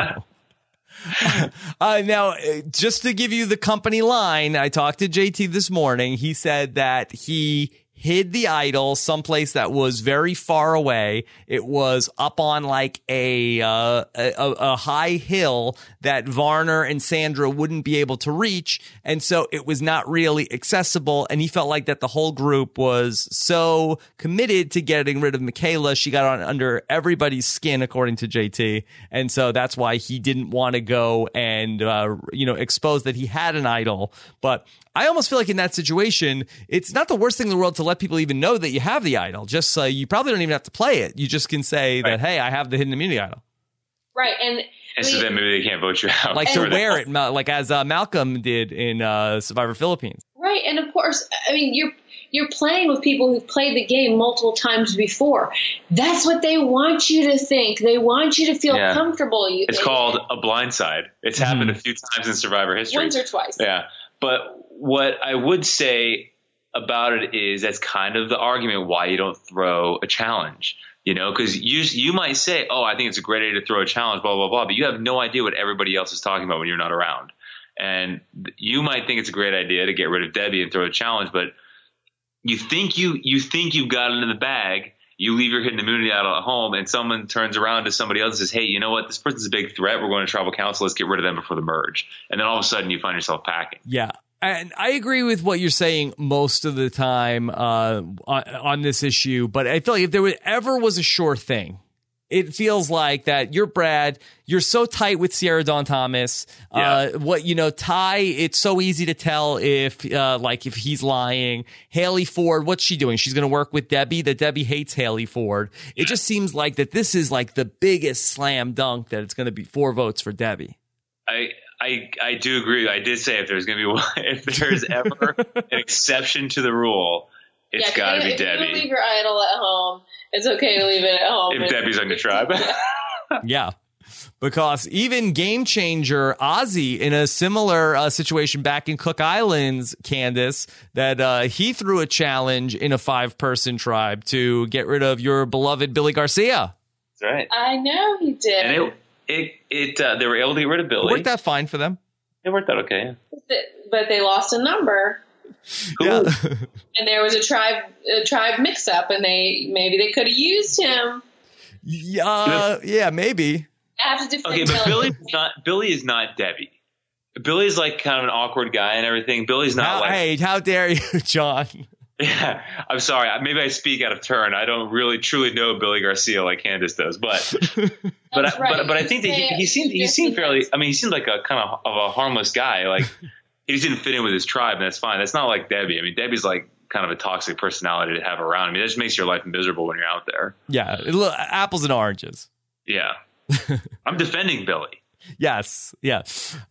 Now, just to give you the company line, I talked to JT this morning. He said that he hid the idol someplace that was very far away. It was up on like a high hill that Varner and Sandra wouldn't be able to reach. And so it was not really accessible. And he felt like that the whole group was so committed to getting rid of Michaela. She got on under everybody's skin, according to JT. And so that's why he didn't want to go and, expose that he had an idol. But I almost feel like in that situation, it's not the worst thing in the world to let people even know that you have the idol. Just so you probably don't even have to play it. You just can say that, hey, I have the hidden immunity idol. Right. And so then maybe they can't vote you out. Like to wear it, like as Malcolm did in Survivor Philippines. Right. And of course, I mean, you're playing with people who've played the game multiple times before. That's what they want you to think. They want you to feel comfortable. It's called a blindside. It's happened a few times in Survivor history. Once or twice. Yeah. But what I would say about it is that's kind of the argument why you don't throw a challenge, because you might say, oh, I think it's a great idea to throw a challenge, blah, blah, blah, but you have no idea what everybody else is talking about when you're not around. And you might think it's a great idea to get rid of Debbie and throw a challenge, but you think you've got it in the bag. You leave your hidden immunity out at home, and someone turns around to somebody else and says, hey, you know what? This person's a big threat. We're going to tribal council. Let's get rid of them before the merge. And then all of a sudden you find yourself packing. Yeah. And I agree with what you're saying most of the time on this issue. But I feel like if there ever was a sure thing, it feels like that you're Brad. You're so tight with Sierra Dawn Thomas. Ty, it's so easy to tell if he's lying. Haley Ford, what's she doing? She's going to work with Debbie. That Debbie hates Haley Ford. It just seems like that this is like the biggest slam dunk that it's going to be 4 votes for Debbie. I do agree. I did say if there's ever an exception to the rule, it's got to be Debbie. If you leave your idol at home, it's okay to leave it at home. If Debbie's on your tribe. Yeah. Because even Game Changer Ozzy in a similar situation back in Cook Islands, Candace, that he threw a challenge in a 5-person tribe to get rid of your beloved Billy Garcia. That's right. I know he did. And they were able to get rid of Billy. It worked out fine for them. It worked out okay. Yeah. But they lost a number. Cool. Yeah. And there was a tribe mix up, and maybe they could have used him. Yeah, maybe. Okay, but Billy is not Debbie. Billy's like kind of an awkward guy and everything. Billy's not Hey, how dare you, John? Yeah, I'm sorry. Maybe I speak out of turn. I don't really truly know Billy Garcia like Candace does, but I think that he seemed fairly. I mean, he seemed like a kind of a harmless guy. Like he just didn't fit in with his tribe, and that's fine. That's not like Debbie. I mean, Debbie's like kind of a toxic personality to have around. I mean, that just makes your life miserable when you're out there. Yeah, apples and oranges. Yeah, I'm defending Billy. Yes, yeah.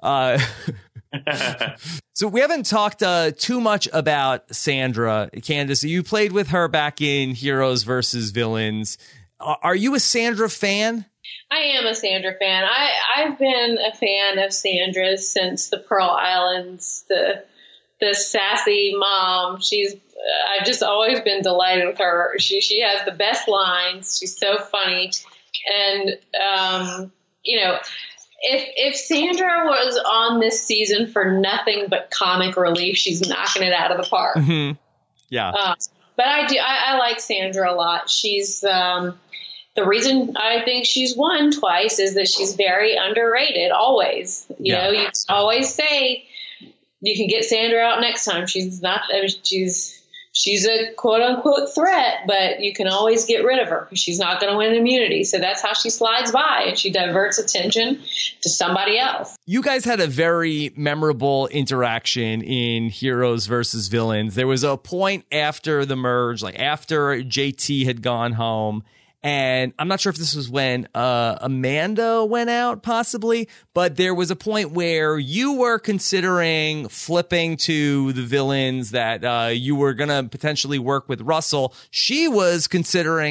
So we haven't talked too much about Sandra. Candace, you played with her back in Heroes versus Villains. Are you a Sandra fan? I am a Sandra fan. I've been a fan of Sandra's since the Pearl Islands, the sassy mom. I've just always been delighted with her. She has the best lines. She's so funny. And, if Sandra was on this season for nothing but comic relief, she's knocking it out of the park. Mm-hmm. Yeah. But I like Sandra a lot. She's, the reason I think she's won twice is that she's very underrated always. You know, you always say you can get Sandra out next time. She's not, she's a quote unquote threat, but you can always get rid of her because she's not going to win immunity. So that's how she slides by, and she diverts attention to somebody else. You guys had a very memorable interaction in Heroes versus Villains. There was a point after the merge, like after JT had gone home, and I'm not sure if this was when Amanda went out, possibly, but there was a point where you were considering flipping to the Villains, that you were going to potentially work with Russell. She was considering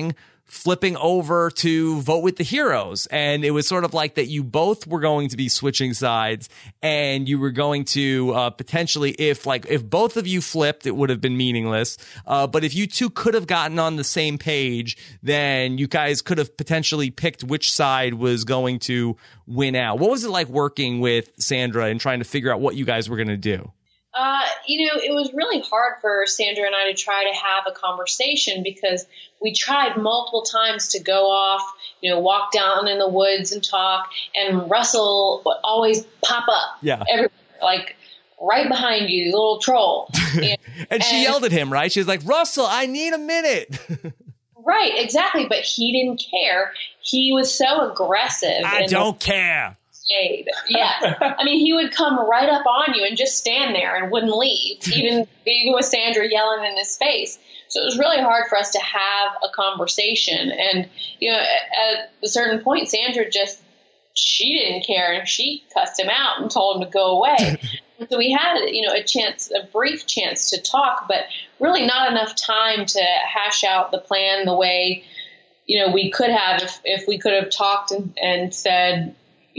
flipping over to vote with the heroes. And it was sort of like that you both were going to be switching sides, and you were going to potentially, if both of you flipped, it would have been meaningless. But if you two could have gotten on the same page, then you guys could have potentially picked which side was going to win out. What was it like working with Sandra and trying to figure out what you guys were going to do? It was really hard for Sandra and I to try to have a conversation because we tried multiple times to go off, walk down in the woods and talk, and Russell would always pop up. Yeah. Everywhere, like right behind you, the little troll. And she yelled at him, right? She was like, Russell, I need a minute. Right, exactly. But he didn't care. He was so aggressive. I don't care. Yeah. I mean, he would come right up on you and just stand there and wouldn't leave, even with Sandra yelling in his face. So it was really hard for us to have a conversation. And, at a certain point, Sandra she didn't care, and she cussed him out and told him to go away. So we had, a brief chance to talk, but really not enough time to hash out the plan the way, we could have if we could have talked and said,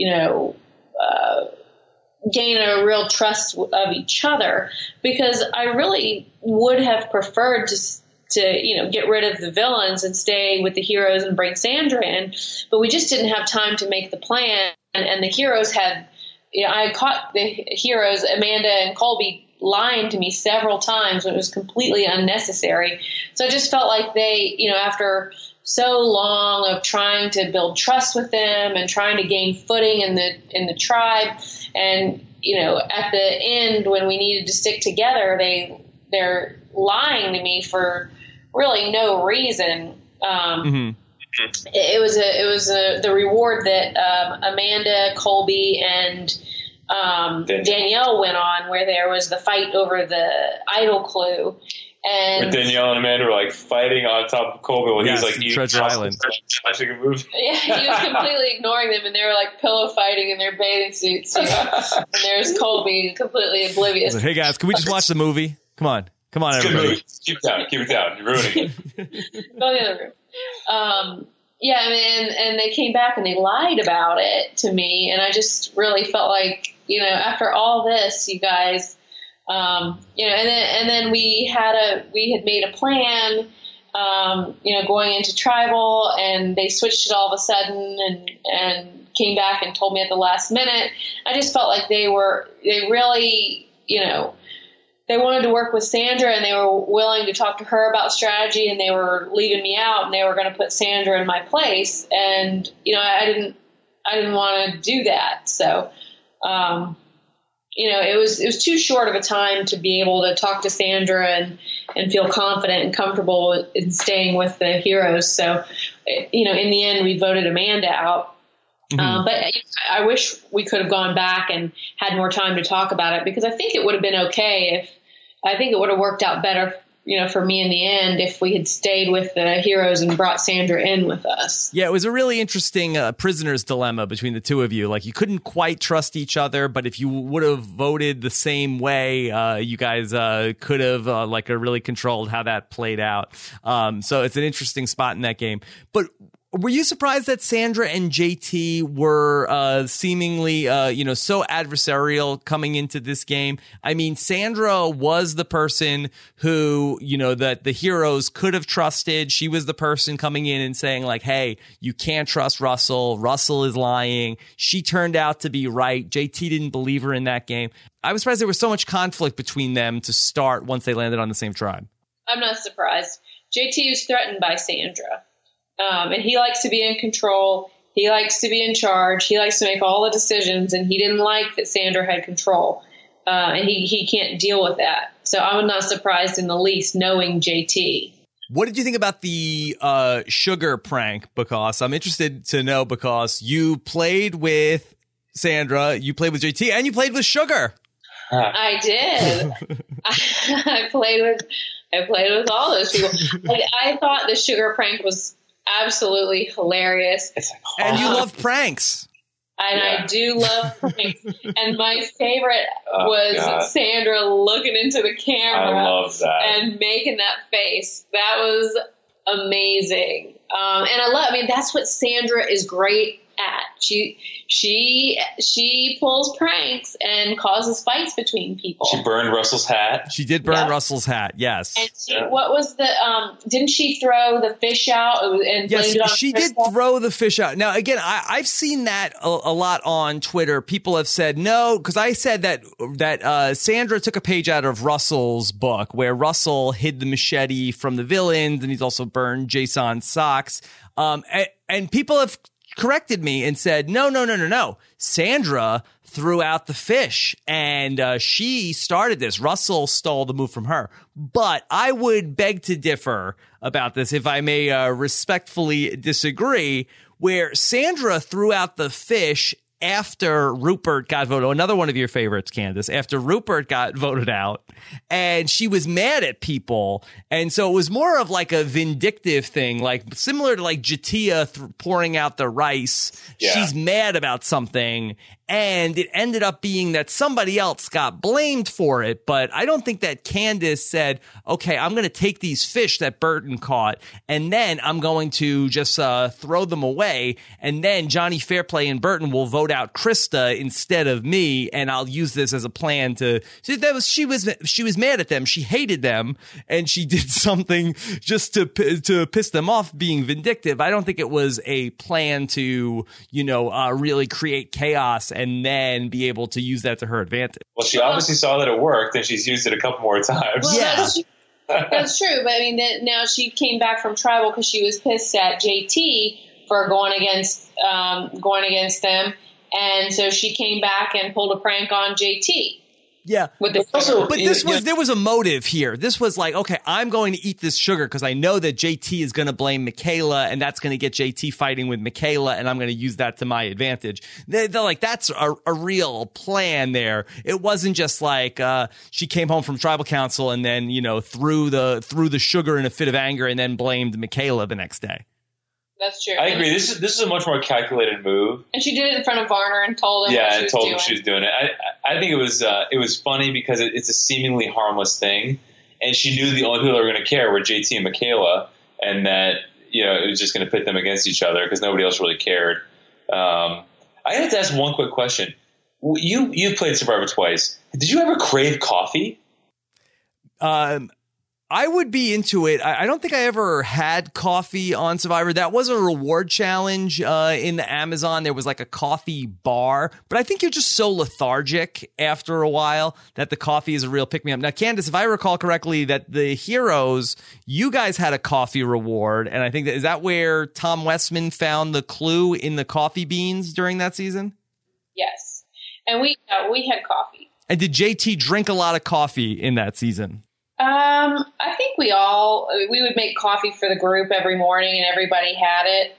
gain a real trust of each other, because I really would have preferred to get rid of the villains and stay with the heroes and bring Sandra in, but we just didn't have time to make the plan. And the heroes had, I caught the heroes, Amanda and Colby, lying to me several times when it was completely unnecessary. So I just felt like they, after so long of trying to build trust with them and trying to gain footing in the tribe, and at the end when we needed to stick together, they're lying to me for really no reason. It was the reward that Amanda, Colby, and Danielle went on, where there was the fight over the idol clue. And where Danielle and Amanda were like fighting on top of Colby while he was like eating Treasure Island. Watching a movie. Yeah, he was completely ignoring them, and they were like pillow fighting in their bathing suits. And there's Colby completely oblivious. Hey guys, can we just watch the movie? Come on, everybody. Keep it down. You're ruining it. Go in the other room. And they came back and they lied about it to me, and I just really felt like, after all this, you guys. And then we had made a plan, going into tribal, and they switched it all of a sudden and came back and told me at the last minute. I just felt like they really, they wanted to work with Sandra, and they were willing to talk to her about strategy, and they were leaving me out, and they were going to put Sandra in my place. And, I didn't want to do that. So, it was too short of a time to be able to talk to Sandra and feel confident and comfortable in staying with the heroes. So, in the end, we voted Amanda out. Mm-hmm. But I wish we could have gone back and had more time to talk about it, because I think it would have been okay I think it would have worked out better, for me in the end, if we had stayed with the heroes and brought Sandra in with us. Yeah, it was a really interesting prisoner's dilemma between the two of you. Like, you couldn't quite trust each other, but if you would have voted the same way, you guys could have really controlled how that played out. So it's an interesting spot in that game. But were you surprised that Sandra and JT were seemingly, so adversarial coming into this game? I mean, Sandra was the person who, that the heroes could have trusted. She was the person coming in and saying, like, hey, you can't trust Russell. Russell is lying. She turned out to be right. JT didn't believe her in that game. I was surprised there was so much conflict between them to start once they landed on the same tribe. I'm not surprised. JT was threatened by Sandra. And he likes to be in control. He likes to be in charge. He likes to make all the decisions, and he didn't like that Sandra had control. And he can't deal with that. So I'm not surprised in the least, knowing JT. What did you think about the sugar prank? Because I'm interested to know, because you played with Sandra, you played with JT, and you played with Sugar. I did. I played with all those people. I thought the sugar prank was absolutely hilarious. And you love pranks. And I do love pranks. And my favorite was Sandra looking into the camera. I love that. And making that face. That was amazing. I mean, that's what Sandra is great at. She pulls pranks and causes fights between people. She burned Russell's hat. She did burn Russell's hat. Yes. And what was didn't she throw the fish out? And yes, she did throw the fish out. Now, again, I've seen that a lot on Twitter. People have said no, because I said that Sandra took a page out of Russell's book where Russell hid the machete from the villains, and he's also burned Jason's socks. And people have corrected me and said, no. Sandra threw out the fish, and she started this. Russell stole the move from her. But I would beg to differ about this, if I may respectfully disagree, where Sandra threw out the fish after Rupert got voted. Another one of your favorites, Candace. After Rupert got voted out, and she was mad at people, and so it was more of like a vindictive thing, like similar to like Jatia pouring out the rice. Yeah. She's mad about something, and it ended up being that somebody else got blamed for it. But I don't think that Candace said, okay, I'm going to take these fish that Burton caught, and then I'm going to just throw them away, and then Johnny Fairplay and Burton will vote out Krista instead of me, and I'll use this as a plan to. She was mad at them. She hated them, and she did something just to piss them off, being vindictive. I don't think it was a plan to really create chaos and then be able to use that to her advantage. Well, she obviously saw that it worked, and she's used it a couple more times. Well, yeah, that's true. But I mean, now she came back from tribal because she was pissed at JT for going against them. And so she came back and pulled a prank on JT. Yeah. But there was a motive here. This was like, okay, I'm going to eat this sugar because I know that JT is going to blame Michaela, and that's going to get JT fighting with Michaela, and I'm going to use that to my advantage. They're like, that's a real plan there. It wasn't just like she came home from tribal council and then, threw the sugar in a fit of anger and then blamed Michaela the next day. That's true. I agree. This is a much more calculated move. And she did it in front of Varner and told him. Yeah, and told him she was doing it. I think it was funny because it's a seemingly harmless thing, and she knew the only people that were going to care were JT and Michaela, and that it was just going to pit them against each other because nobody else really cared. I have to ask one quick question. You played Survivor twice. Did you ever crave coffee? I would be into it. I don't think I ever had coffee on Survivor. That was a reward challenge in the Amazon. There was like a coffee bar, but I think you're just so lethargic after a while that the coffee is a real pick-me-up. Now, Candace, if I recall correctly, that the Heroes, you guys had a coffee reward, and I think is that where Tom Westman found the clue in the coffee beans during that season? Yes, and we had coffee. And did JT drink a lot of coffee in that season? I think we would make coffee for the group every morning, and everybody had it.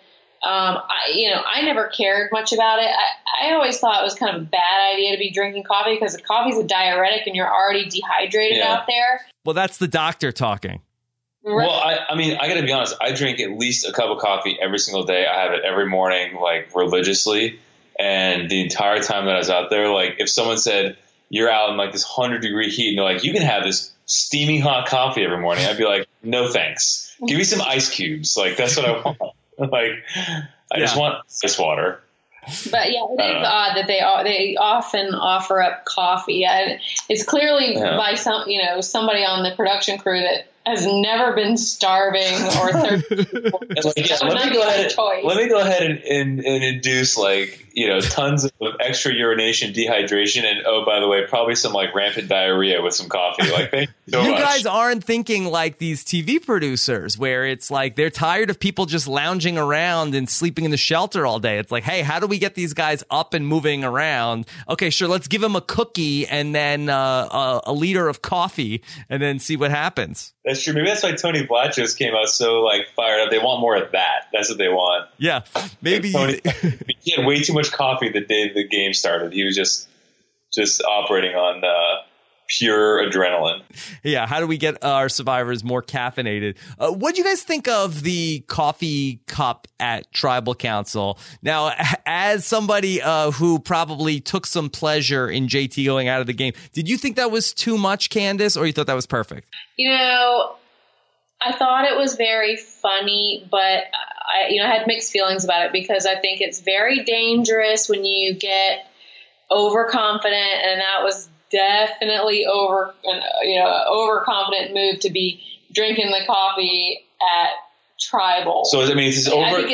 I never cared much about it. I always thought it was kind of a bad idea to be drinking coffee because coffee's a diuretic and you're already dehydrated out there. Well, that's the doctor talking. Right. Well, I got to be honest. I drink at least a cup of coffee every single day. I have it every morning, like religiously. And the entire time that I was out there, like if someone said, you're out in like this 100-degree heat and they're like, you can have this steaming hot coffee every morning, I'd be like, no thanks. Give me some ice cubes. Like that's what I want. Like I just want ice water. But yeah, it is odd that they often offer up coffee. It's clearly by somebody on the production crew that has never been starving or thirsty. Let me go ahead and induce tons of extra urination, dehydration, and by the way, probably some like rampant diarrhea with some coffee. Like thank you so much. You guys aren't thinking like these TV producers where it's like they're tired of people just lounging around and sleeping in the shelter all day. It's like, hey, how do we get these guys up and moving around? Okay, sure, let's give them a cookie and then a liter of coffee and then see what happens. That's true. Maybe that's why Tony Blatchos came out so fired up. They want more of that. That's what they want. Yeah, maybe he had way too much coffee the day the game started. He was just operating on pure adrenaline. Yeah, how do we get our survivors more caffeinated? What do you guys think of the coffee cup at Tribal Council? Now, as somebody who probably took some pleasure in JT going out of the game, did you think that was too much, Candace, or you thought that was perfect? I thought it was very funny, but I had mixed feelings about it because I think it's very dangerous when you get overconfident, and that was definitely overconfident move to be drinking the coffee at Tribal. So I mean, I think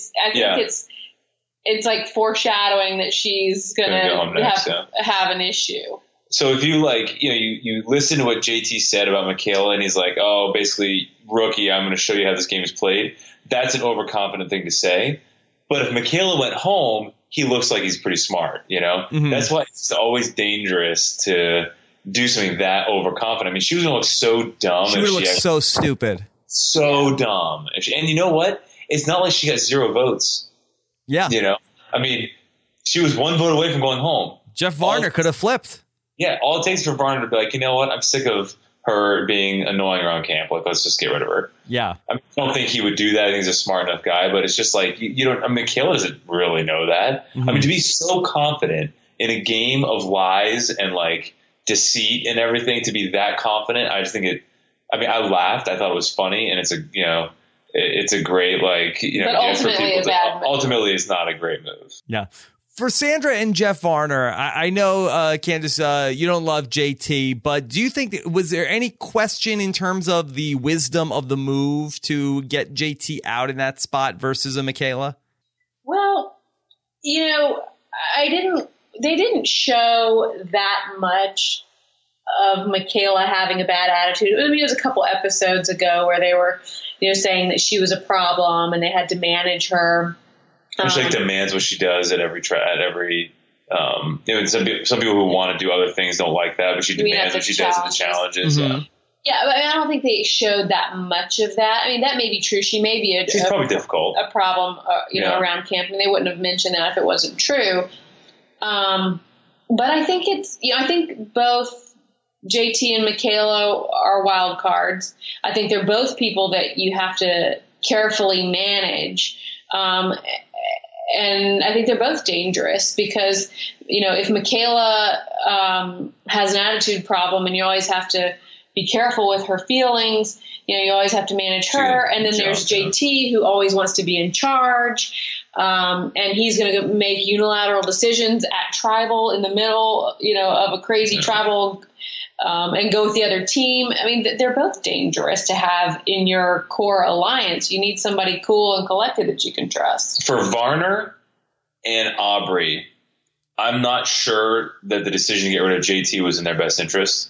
it's like foreshadowing that she's gonna have an issue. So if you you listen to what JT said about Michaela, and he's like, oh, basically, rookie, I'm going to show you how this game is played. That's an overconfident thing to say. But if Michaela went home, he looks like he's pretty smart, Mm-hmm. That's why it's always dangerous to do something that overconfident. I mean, she was going to look so dumb. She would look so stupid. So dumb. And you know what? It's not like she got 0 votes. Yeah. I mean, she was 1 vote away from going home. Jeff Varner could have flipped. Yeah, all it takes for Varner to be like, you know what? I'm sick of her being annoying around camp. Like, let's just get rid of her. Yeah. I don't think he would do that. I think he's a smart enough guy, but it's just like, Michaela doesn't really know that. Mm-hmm. I mean, to be so confident in a game of lies and like deceit and everything, to be that confident, I just think I laughed. I thought it was funny, and it's a great, like, but ultimately it's not a great move. Yeah. For Sandra and Jeff Varner, I know, Candace, you don't love JT, but do you think, was there any question in terms of the wisdom of the move to get JT out in that spot versus a Michaela? Well, they didn't show that much of Michaela having a bad attitude. I mean, it was a couple episodes ago where they were, saying that she was a problem and they had to manage her. She demands what she does at every some people who want to do other things don't like that, but she demands what she does at the challenges. Mm-hmm. Yeah, but I don't think they showed that much of that. I mean, that may be true. She may be probably difficult. A problem, around camping. They wouldn't have mentioned that if it wasn't true. But I think I think both JT and Michaela are wild cards. I think they're both people that you have to carefully manage. And I think they're both dangerous because, if Michaela has an attitude problem, and you always have to be careful with her feelings, you always have to manage her. And then there's JT, who always wants to be in charge. And he's going to make unilateral decisions at Tribal in the middle, of a crazy Tribal and go with the other team. I mean, they're both dangerous to have in your core alliance. You need somebody cool and collected that you can trust. For Varner and Aubrey, I'm not sure that the decision to get rid of JT was in their best interest.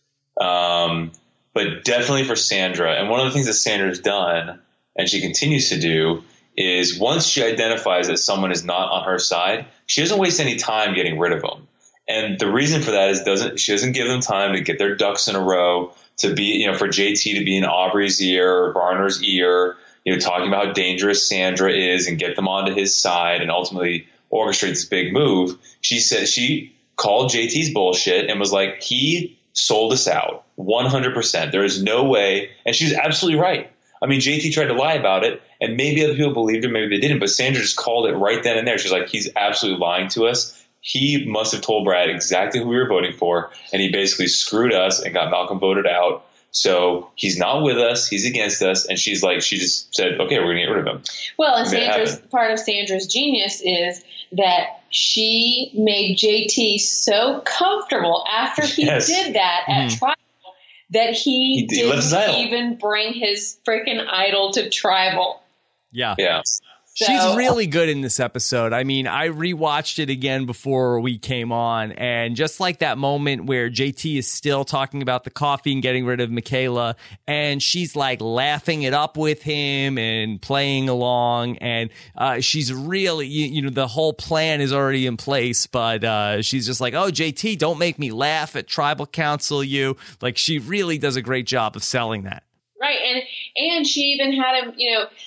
But definitely for Sandra. And one of the things that Sandra's done, and she continues to do, is once she identifies that someone is not on her side, she doesn't waste any time getting rid of them. And the reason for that is she doesn't give them time to get their ducks in a row, to be, for JT to be in Aubrey's ear or Varner's ear, talking about how dangerous Sandra is and get them onto his side and ultimately orchestrate this big move. She said she called JT's bullshit and was like, he sold us out 100%. There is no way. And she was absolutely right. I mean, JT tried to lie about it, and maybe other people believed her, maybe they didn't, but Sandra just called it right then and there. She's like, he's absolutely lying to us. He must have told Brad exactly who we were voting for, and he basically screwed us and got Malcolm voted out. So he's not with us. He's against us. And she just said, okay, we're going to get rid of him. Well, and part of Sandra's genius is that she made JT so comfortable after he did that at Tribal that he didn't even bring his freaking idol to Tribal. Yeah. Yeah. She's really good in this episode. I mean, I rewatched it again before we came on, and just like that moment where JT is still talking about the coffee and getting rid of Michaela, and she's like laughing it up with him and playing along, and she's really, the whole plan is already in place, but she's just like, oh, JT, don't make me laugh at Tribal Council, you. Like, she really does a great job of selling that. Right, and she even had him,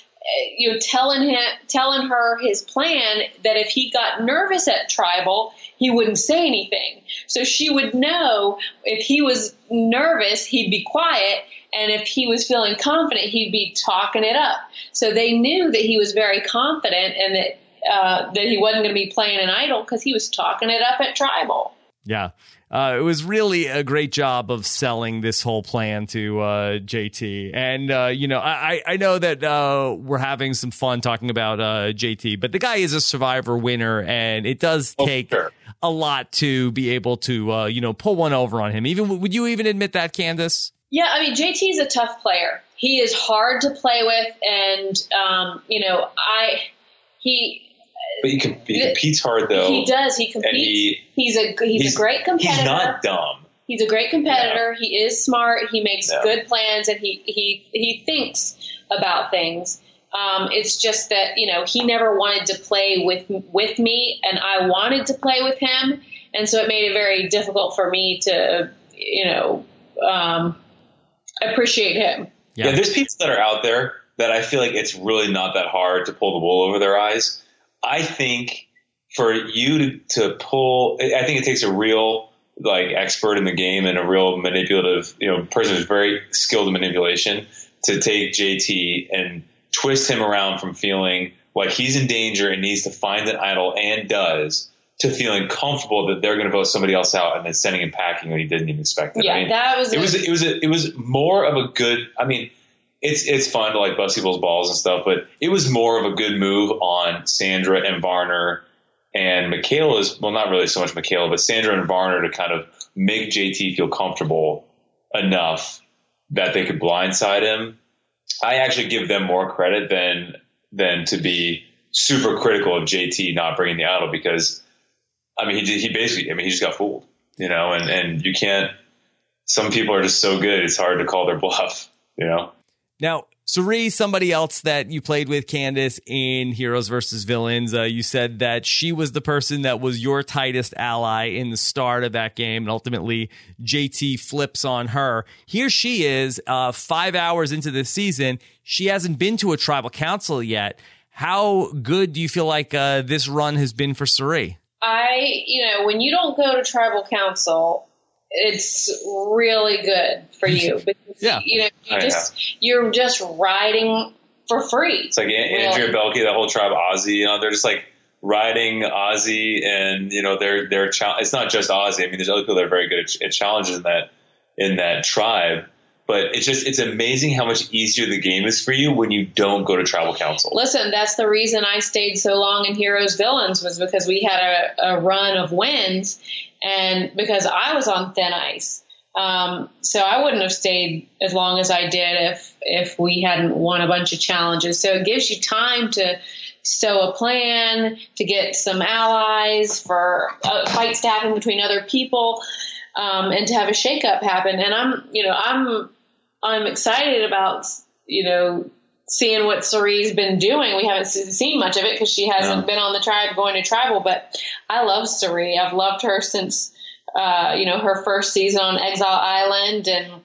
telling her his plan that if he got nervous at Tribal, he wouldn't say anything. So she would know if he was nervous, he'd be quiet. And if he was feeling confident, he'd be talking it up. So they knew that he was very confident and that he wasn't going to be playing an idol because he was talking it up at Tribal. Yeah. It was really a great job of selling this whole plan to JT. And, I know that we're having some fun talking about JT, but the guy is a Survivor winner, and it does take a lot to be able to, pull one over on him. Would you even admit that, Candace? Yeah, I mean, JT is a tough player. He is hard to play with, and, But he competes hard, though. He does. He competes. He's a great competitor. He's not dumb. He's a great competitor. Yeah. He is smart. He makes good plans, and he thinks about things. It's just that, he never wanted to play with me, and I wanted to play with him. And so it made it very difficult for me to, appreciate him. Yeah, there's people that are out there that I feel like it's really not that hard to pull the wool over their eyes. I think for you to pull, I think it takes a real expert in the game and a real manipulative, person who's very skilled in manipulation to take JT and twist him around from feeling like he's in danger and needs to find an idol and does, to feeling comfortable that they're going to vote somebody else out and then sending him packing when he didn't even expect it. Yeah, it was more of a good. I mean, it's fun to bust people's balls and stuff, but it was more of a good move on Sandra and Varner and Michaela's. Well, not really so much Michaela, but Sandra and Varner to kind of make JT feel comfortable enough that they could blindside him. I actually give them more credit than to be super critical of JT not bringing the idol, because he basically, he just got fooled, and you can't, some people are just so good, it's hard to call their bluff, Now, Cirie, somebody else that you played with, Candace, in Heroes versus Villains, you said that she was the person that was your tightest ally in the start of that game, and ultimately JT flips on her. Here she is, 5 hours into the season. She hasn't been to a tribal council yet. How good do you feel like this run has been for Cirie? When you don't go to tribal council, it's really good for you, because you're just riding for free. It's like Andrea Belke, that whole tribe, Ozzy, they're just riding Ozzy, and they're it's not just Ozzy. There's other people that are very good at challenges in that tribe. But it's amazing how much easier the game is for you when you don't go to tribal council. Listen, that's the reason I stayed so long in Heroes Villains, was because we had a run of wins, and because I was on thin ice. So I wouldn't have stayed as long as I did if we hadn't won a bunch of challenges. So it gives you time to sew a plan, to get some allies, for fights to happen between other people, and to have a shakeup happen. And I'm excited about, seeing what Cirie's been doing. We haven't seen much of it because she hasn't been on the tribe going to tribal, but I love Cirie. I've loved her since, her first season on Exile Island, and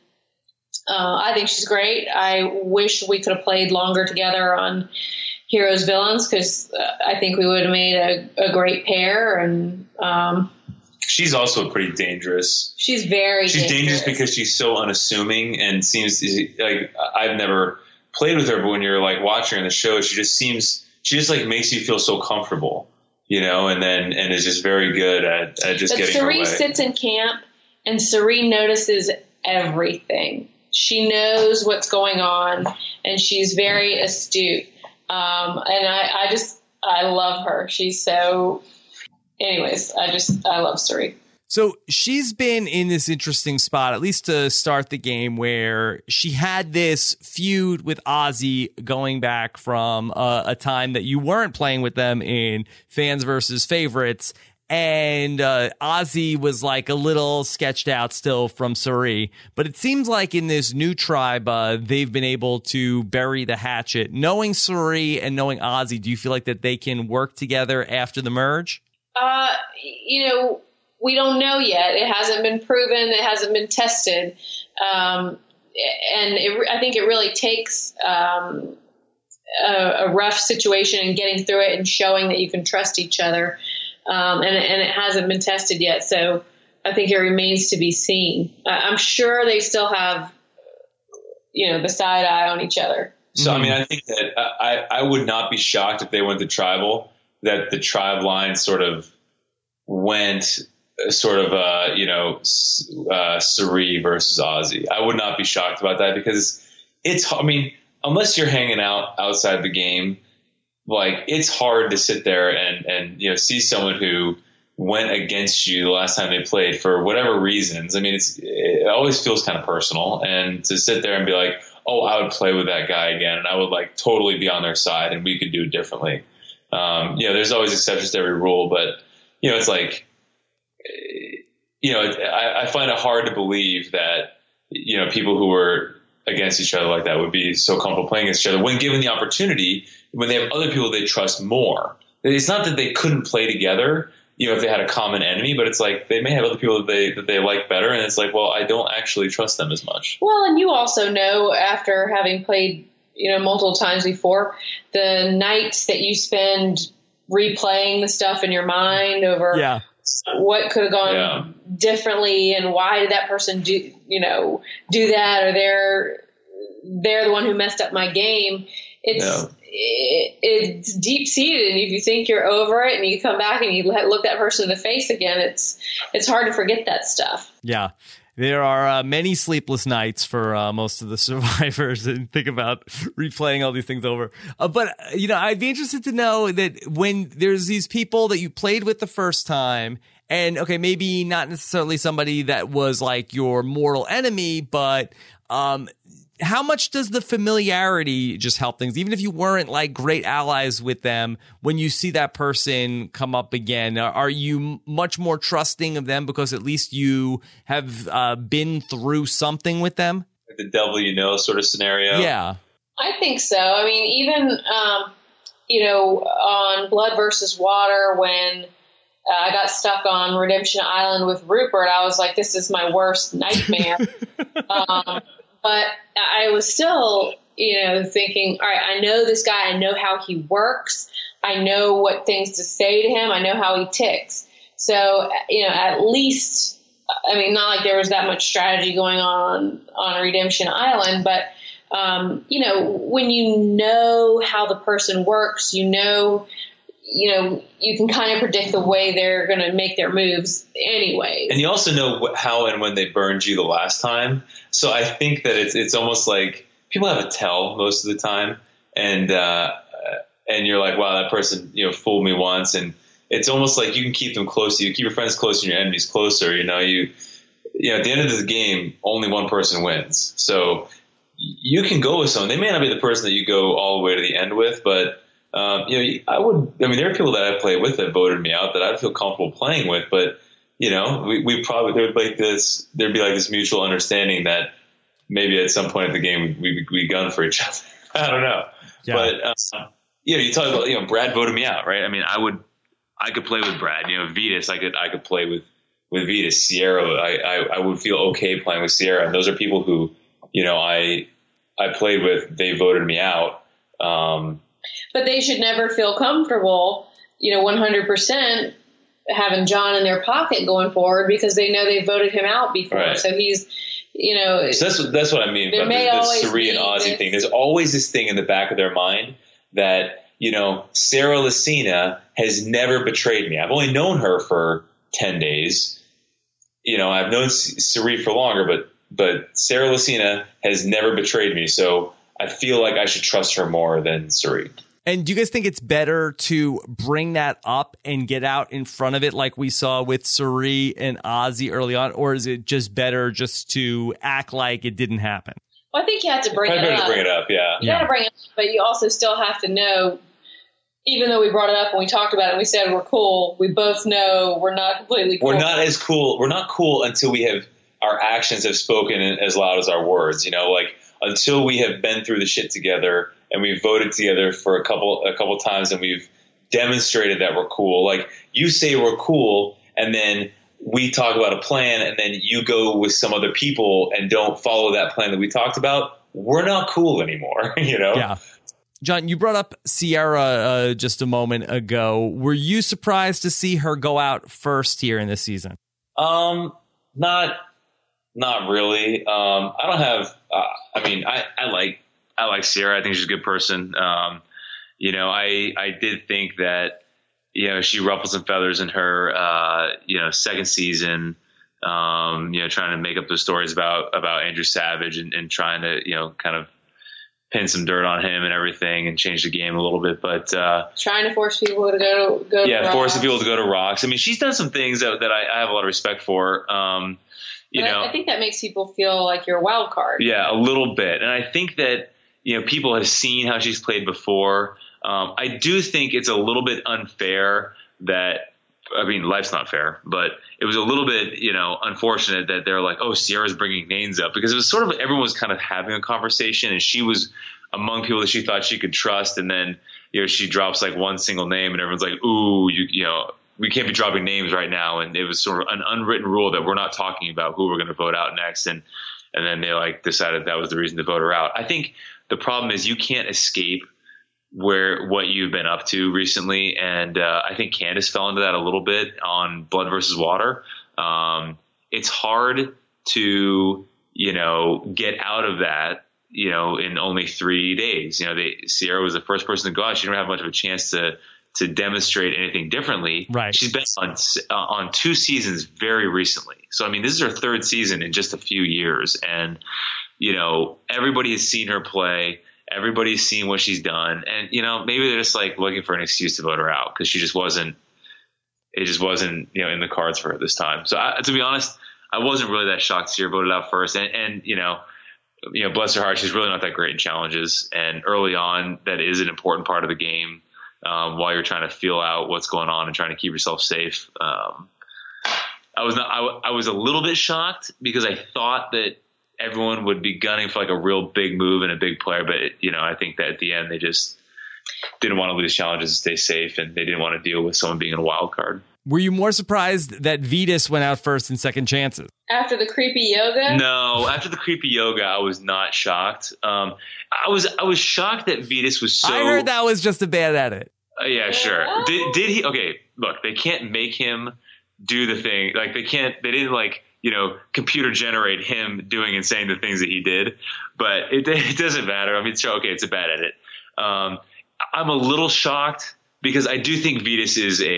I think she's great. I wish we could have played longer together on Heroes Villains, because I think we would have made a great pair. And she's also pretty dangerous. She's dangerous because she's so unassuming and seems like, I've never played with her, but when you're watching her in the show, she just makes you feel so comfortable, and is just very good at just getting her way. Cirie sits in camp, and Cirie notices everything. She knows what's going on, and she's very astute. And I love her. She's so. Anyways, I love Cirie. So she's been in this interesting spot, at least to start the game, where she had this feud with Ozzy going back from a time that you weren't playing with them in Fans versus Favorites. And Ozzy was a little sketched out still from Cirie. But it seems like in this new tribe, they've been able to bury the hatchet. Knowing Cirie and knowing Ozzy, do you feel like that they can work together after the merge? We don't know yet. It hasn't been proven. It hasn't been tested. I think it really takes a rough situation and getting through it and showing that you can trust each other. And it hasn't been tested yet. So I think it remains to be seen. I'm sure they still have, the side eye on each other. So, I think that I would not be shocked if they went to tribal, that the tribe line sort of went sort of, Cirie versus Ozzy. I would not be shocked about that because unless you're hanging out outside the game, like it's hard to sit there and see someone who went against you the last time they played for whatever reasons. I mean, it always feels kind of personal, and to sit there and be like, oh, I would play with that guy again, and I would like totally be on their side, and we could do it differently. There's always exceptions to every rule, but it's like, I find it hard to believe that people who were against each other like that would be so comfortable playing against each other when given the opportunity, when they have other people they trust more. It's not that they couldn't play together, if they had a common enemy, but it's like they may have other people that they like better, and it's like, well, I don't actually trust them as much. Well, and you also know, after having played multiple times before, the nights that you spend replaying the stuff in your mind over what could have gone differently, and why did that person do that, or they're the one who messed up my game. It's deep seated, and if you think you're over it and you come back and you look that person in the face again, it's hard to forget that stuff. Yeah. There are many sleepless nights for most of the survivors, and think about replaying all these things over. But I'd be interested to know that when there's these people that you played with the first time, and okay, maybe not necessarily somebody that was like your mortal enemy, but how much does the familiarity just help things? Even if you weren't like great allies with them, when you see that person come up again, are you much more trusting of them because at least you have been through something with them? Like the devil sort of scenario? Yeah. I think so. I mean, even, on Blood versus Water, when I got stuck on Redemption Island with Rupert, I was like, this is my worst nightmare. But I was still, thinking, all right, I know this guy. I know how he works. I know what things to say to him. I know how he ticks. So, at least, not like there was that much strategy going on Redemption Island, but, when you know how the person works, you can kind of predict the way they're going to make their moves anyway. And you also know how and when they burned you the last time. So I think that it's almost like people have a tell most of the time. And you're like, wow, that person, fooled me once. And it's almost like you can keep them close. You keep your friends closer and your enemies closer. At the end of the game, only one person wins. So you can go with someone. They may not be the person that you go all the way to the end with, but there are people that I play with that voted me out that I feel comfortable playing with, but we probably, there'd be like this mutual understanding that maybe at some point in the game we gun for each other. I don't know. Yeah. But, you talk about, Brad voted me out, right? I mean, I could play with Brad, Vitas, I could play with Vitas. Sierra, I would feel okay playing with Sierra. And those are people who, I played with, they voted me out. But they should never feel comfortable, 100% having John in their pocket going forward, because they know they voted him out before. Right. So he's, So that's what I mean about the Cirie and Ozzy thing. There's always this thing in the back of their mind that, Sarah Lacina has never betrayed me. I've only known her for 10 days. I've known Cirie for longer, but Sarah Lacina has never betrayed me. So I feel like I should trust her more than Cirie. And do you guys think it's better to bring that up and get out in front of it like we saw with Cirie and Ozzy early on? Or is it just better just to act like it didn't happen? Well, I think you have to bring it up. Bring it up, yeah. You got to bring it up, but you also still have to know, even though we brought it up and we talked about it and we said we're cool, we both know we're not completely cool. We're not as cool. We're not cool until our actions have spoken as loud as our words, until we have been through the shit together and we've voted together for a couple times and we've demonstrated that we're cool. Like, you say we're cool, and then we talk about a plan, and then you go with some other people and don't follow that plan that we talked about. We're not cool anymore, Yeah. John, you brought up Sierra just a moment ago. Were you surprised to see her go out first here in this season? Not really. I don't have. I like Sierra. I think she's a good person. I did think that she ruffled some feathers in her, second season, trying to make up those stories about Andrew Savage and trying to, kind of pin some dirt on him and everything and change the game a little bit. But trying to force people to go to forcing people to go to rocks. I mean, she's done some things that I have a lot of respect for. I think that makes people feel like you're a wild card. Yeah, a little bit. And I think that, people have seen how she's played before. I do think it's a little bit unfair life's not fair, but it was a little bit, unfortunate that they're like, oh, Sierra's bringing names up, because it was sort of, everyone was kind of having a conversation and she was among people that she thought she could trust. And then, she drops like one single name and everyone's like, ooh, we can't be dropping names right now. And it was sort of an unwritten rule that we're not talking about who we're going to vote out next. And then they decided that was the reason to vote her out. I think the problem is you can't escape what you've been up to recently. And I think Candace fell into that a little bit on Blood versus Water. It's hard to, get out of that, in only 3 days. Sierra was the first person to go out. She didn't have much of a chance to demonstrate anything differently. Right. She's been on 2 seasons very recently. So, I mean, this is her 3rd season in just a few years. And, everybody has seen her play. Everybody's seen what she's done. And, maybe they're just looking for an excuse to vote her out because it just wasn't, in the cards for her this time. So to be honest, I wasn't really that shocked to see her voted out first. And bless her heart, she's really not that great in challenges. And early on, that is an important part of the game while you're trying to feel out what's going on and trying to keep yourself safe. I was a little bit shocked because I thought that everyone would be gunning for a real big move and a big player. But, I think that at the end, they just didn't want to lose challenges and stay safe. And they didn't want to deal with someone being in a wild card. Were you more surprised that Vytas went out first in second chances? After the creepy yoga? No, after the creepy yoga, I was not shocked. I was shocked that Vytas was so... I heard that was just a bad edit. Yeah, sure. Did he... Okay, look, they can't make him do the thing. They didn't computer generate him doing and saying the things that he did, but it doesn't matter. I mean, sure, okay, it's a bad edit. I'm a little shocked because I do think Vytas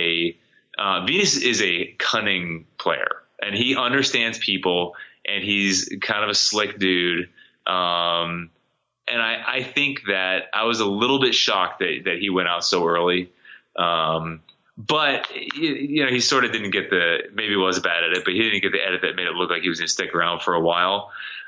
is a cunning player and he understands people and he's kind of a slick dude. And I think that I was a little bit shocked that he went out so early. But, he sort of didn't get maybe it was a bad edit, but he didn't get the edit that made it look like he was going to stick around for a while.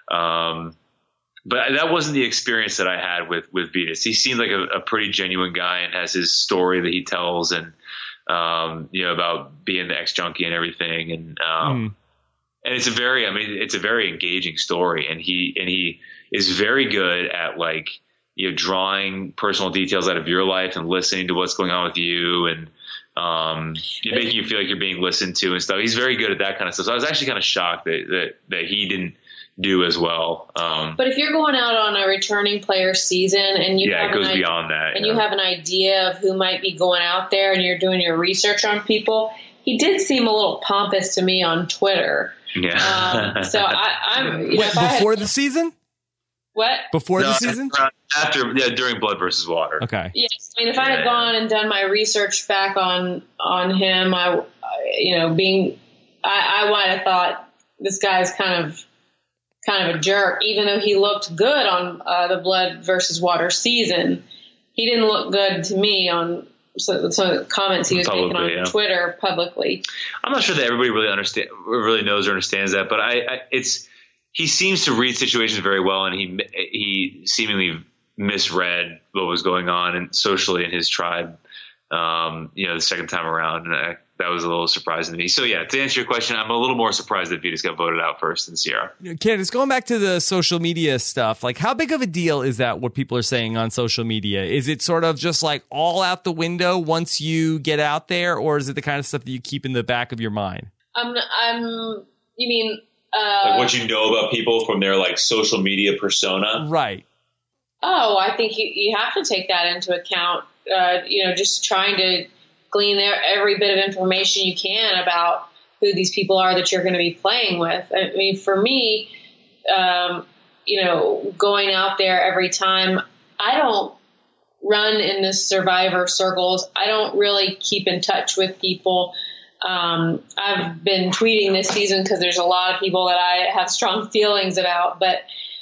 But that wasn't the experience that I had with Vytas. He seemed like a pretty genuine guy and has his story that he tells and, about being the ex-junkie and everything. And it's a very engaging story. And he is very good at drawing personal details out of your life and listening to what's going on with you and, making you feel like you're being listened to and stuff. He's very good at that kind of stuff. So I was actually kind of shocked that he didn't do as well. But if you're going out on a returning player season and you it goes beyond that, and you have an idea of who might be going out there and you're doing your research on people, he did seem a little pompous to me on Twitter. Yeah. So I'm before the season. What? Before the season? During Blood versus Water. Okay. Yes, I mean, if I had gone and done my research back on him, I might have thought this guy's kind of a jerk. Even though he looked good on the Blood versus Water season, he didn't look good to me on some of the comments he was making on Twitter publicly. I'm not sure that everybody really knows or understands that, but he seems to read situations very well, and he seemingly misread what was going on and socially in his tribe, the second time around. And that was a little surprising to me. So, yeah, to answer your question, I'm a little more surprised that Vytas got voted out first than Sierra. Candace, going back to the social media stuff, how big of a deal is that, what people are saying on social media? Is it sort of just all out the window once you get out there, or is it the kind of stuff that you keep in the back of your mind? You mean... what you know about people from their social media persona? Right. Oh, I think you have to take that into account, just trying to glean every bit of information you can about who these people are that you're going to be playing with. I mean, for me, going out there every time, I don't run in the Survivor circles, I don't really keep in touch with people. I've been tweeting this season because there's a lot of people that I have strong feelings about, but,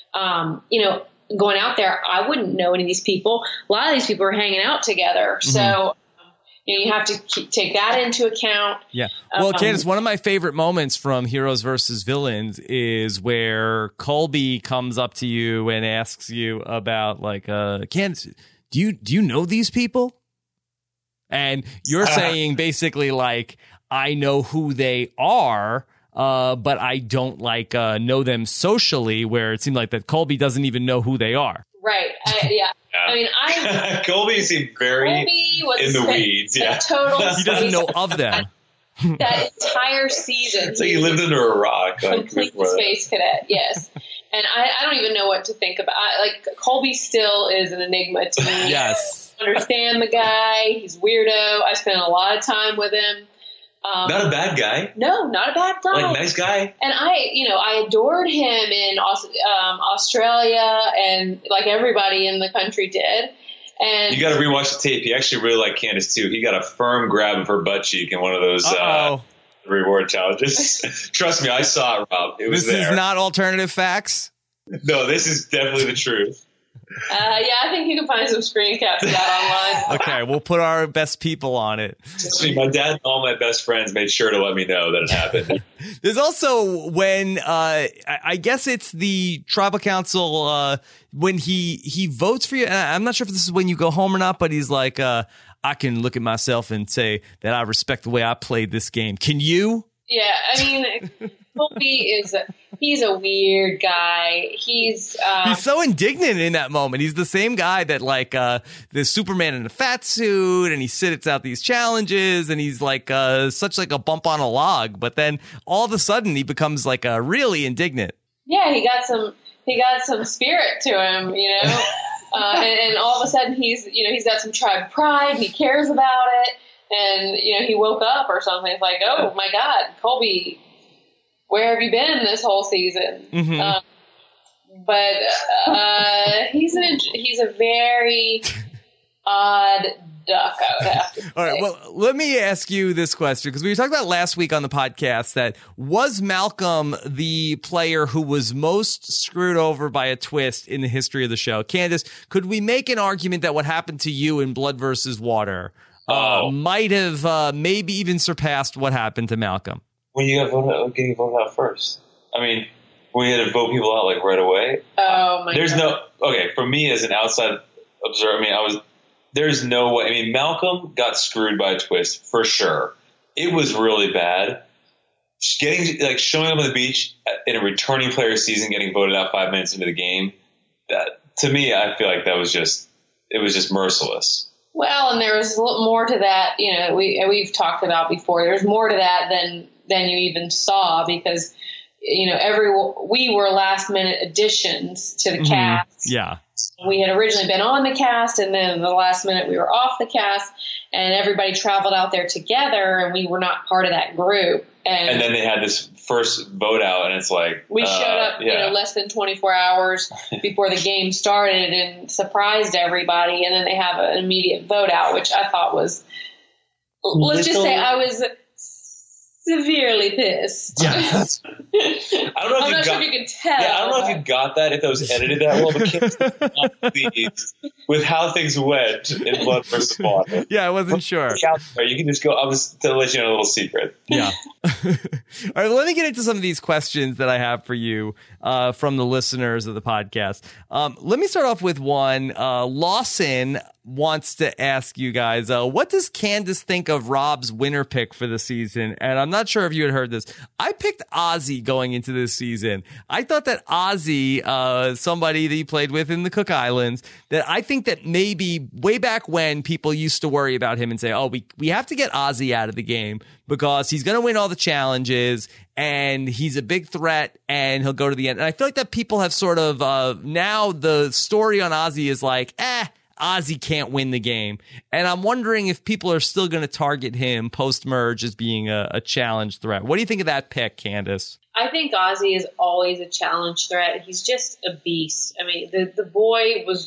going out there, I wouldn't know any of these people. A lot of these people are hanging out together. Mm-hmm. So you have to take that into account. Yeah. Well, Candace, one of my favorite moments from Heroes versus Villains is where Colby comes up to you and asks you about, like, Candace, do you know these people? And you're saying basically, like, I know who they are, but I don't know them socially, where it seemed like that Colby doesn't even know who they are. Right. Yeah. I mean, Colby seemed very in the weeds. Yeah. Total. He doesn't know of them. That entire season. It's like he lived under a rock. Complete space cadet. Yes. And I don't even know what to think about. Colby still is an enigma to me. Yes. I don't understand the guy. He's weirdo. I spent a lot of time with him. Not a bad guy. No, not a bad guy. Like, nice guy. And I adored him in Australia, and like everybody in the country did. And you got to rewatch the tape. He actually really liked Candace too. He got a firm grab of her butt cheek in one of those reward challenges. Trust me, I saw it, Rob. It was there. This is not alternative facts? No, this is definitely the truth. I think you can find some screen caps of that online. Okay, we'll put our best people on it. My dad and all my best friends made sure to let me know that it happened. There's also when I guess it's the tribal council when he votes for you. And I'm not sure if this is when you go home or not, but he's like, I can look at myself and say that I respect the way I played this game. Can you? Yeah, I mean, Colby he's a weird guy. He's so indignant in that moment. He's the same guy that the Superman in a fat suit, and he sits out these challenges, and he's like such like a bump on a log. But then all of a sudden he becomes like really indignant. Yeah, he got some spirit to him, and all of a sudden he's got some tribe pride. He cares about it. And, he woke up or something. It's like, oh, my God, Colby, where have you been this whole season? Mm-hmm. But he's a very odd duck, I would have to say. All right, well, let me ask you this question, because we were talking about last week on the podcast that was Malcolm the player who was most screwed over by a twist in the history of the show? Candace, could we make an argument that what happened to you in Blood versus Water might have maybe even surpassed what happened to Malcolm? When you got getting voted out first. I mean, we had to vote people out like right away. Oh my God. For me as an outside observer, there's no way. I mean, Malcolm got screwed by a twist for sure. It was really bad. Showing up on the beach in a returning player season, getting voted out 5 minutes into the game. That, to me, I feel like it was just merciless. Well, and there was a little more to that, we've talked about before. There's more to that than you even saw, because, we were last minute additions to the cast. Yeah. We had originally been on the cast, and then the last minute we were off the cast, and everybody traveled out there together, and we were not part of that group. And then they had this first vote out, and it's like we showed up, less than 24 hours before the game started, and surprised everybody. And then they have an immediate vote out, which I thought was, let's just say, I was severely pissed. Yeah. I'm not sure if you can tell. Yeah, I don't know if you got that, if that was edited that well, but Kim, please, with how things went in Blood versus Water. Yeah, I wasn't sure. You can just go. I'll just to let you know a little secret. Yeah. All right, let me get into some of these questions that I have for you from the listeners of the podcast. Let me start off with one. Lawson wants to ask you guys, what does Candace think of Rob's winner pick for the season? And I'm not sure if you had heard this. I picked Ozzy going into this season. I thought that Ozzy, somebody that he played with in the Cook Islands, that I think that maybe way back when people used to worry about him and say, oh, we have to get Ozzy out of the game because he's going to win all the challenges and he's a big threat and he'll go to the end. And I feel like that people have sort of, now the story on Ozzy is like, Ozzy can't win the game. And I'm wondering if people are still going to target him post-merge as being a challenge threat. What do you think of that pick, Candace? I think Ozzy is always a challenge threat. He's just a beast. I mean, the boy was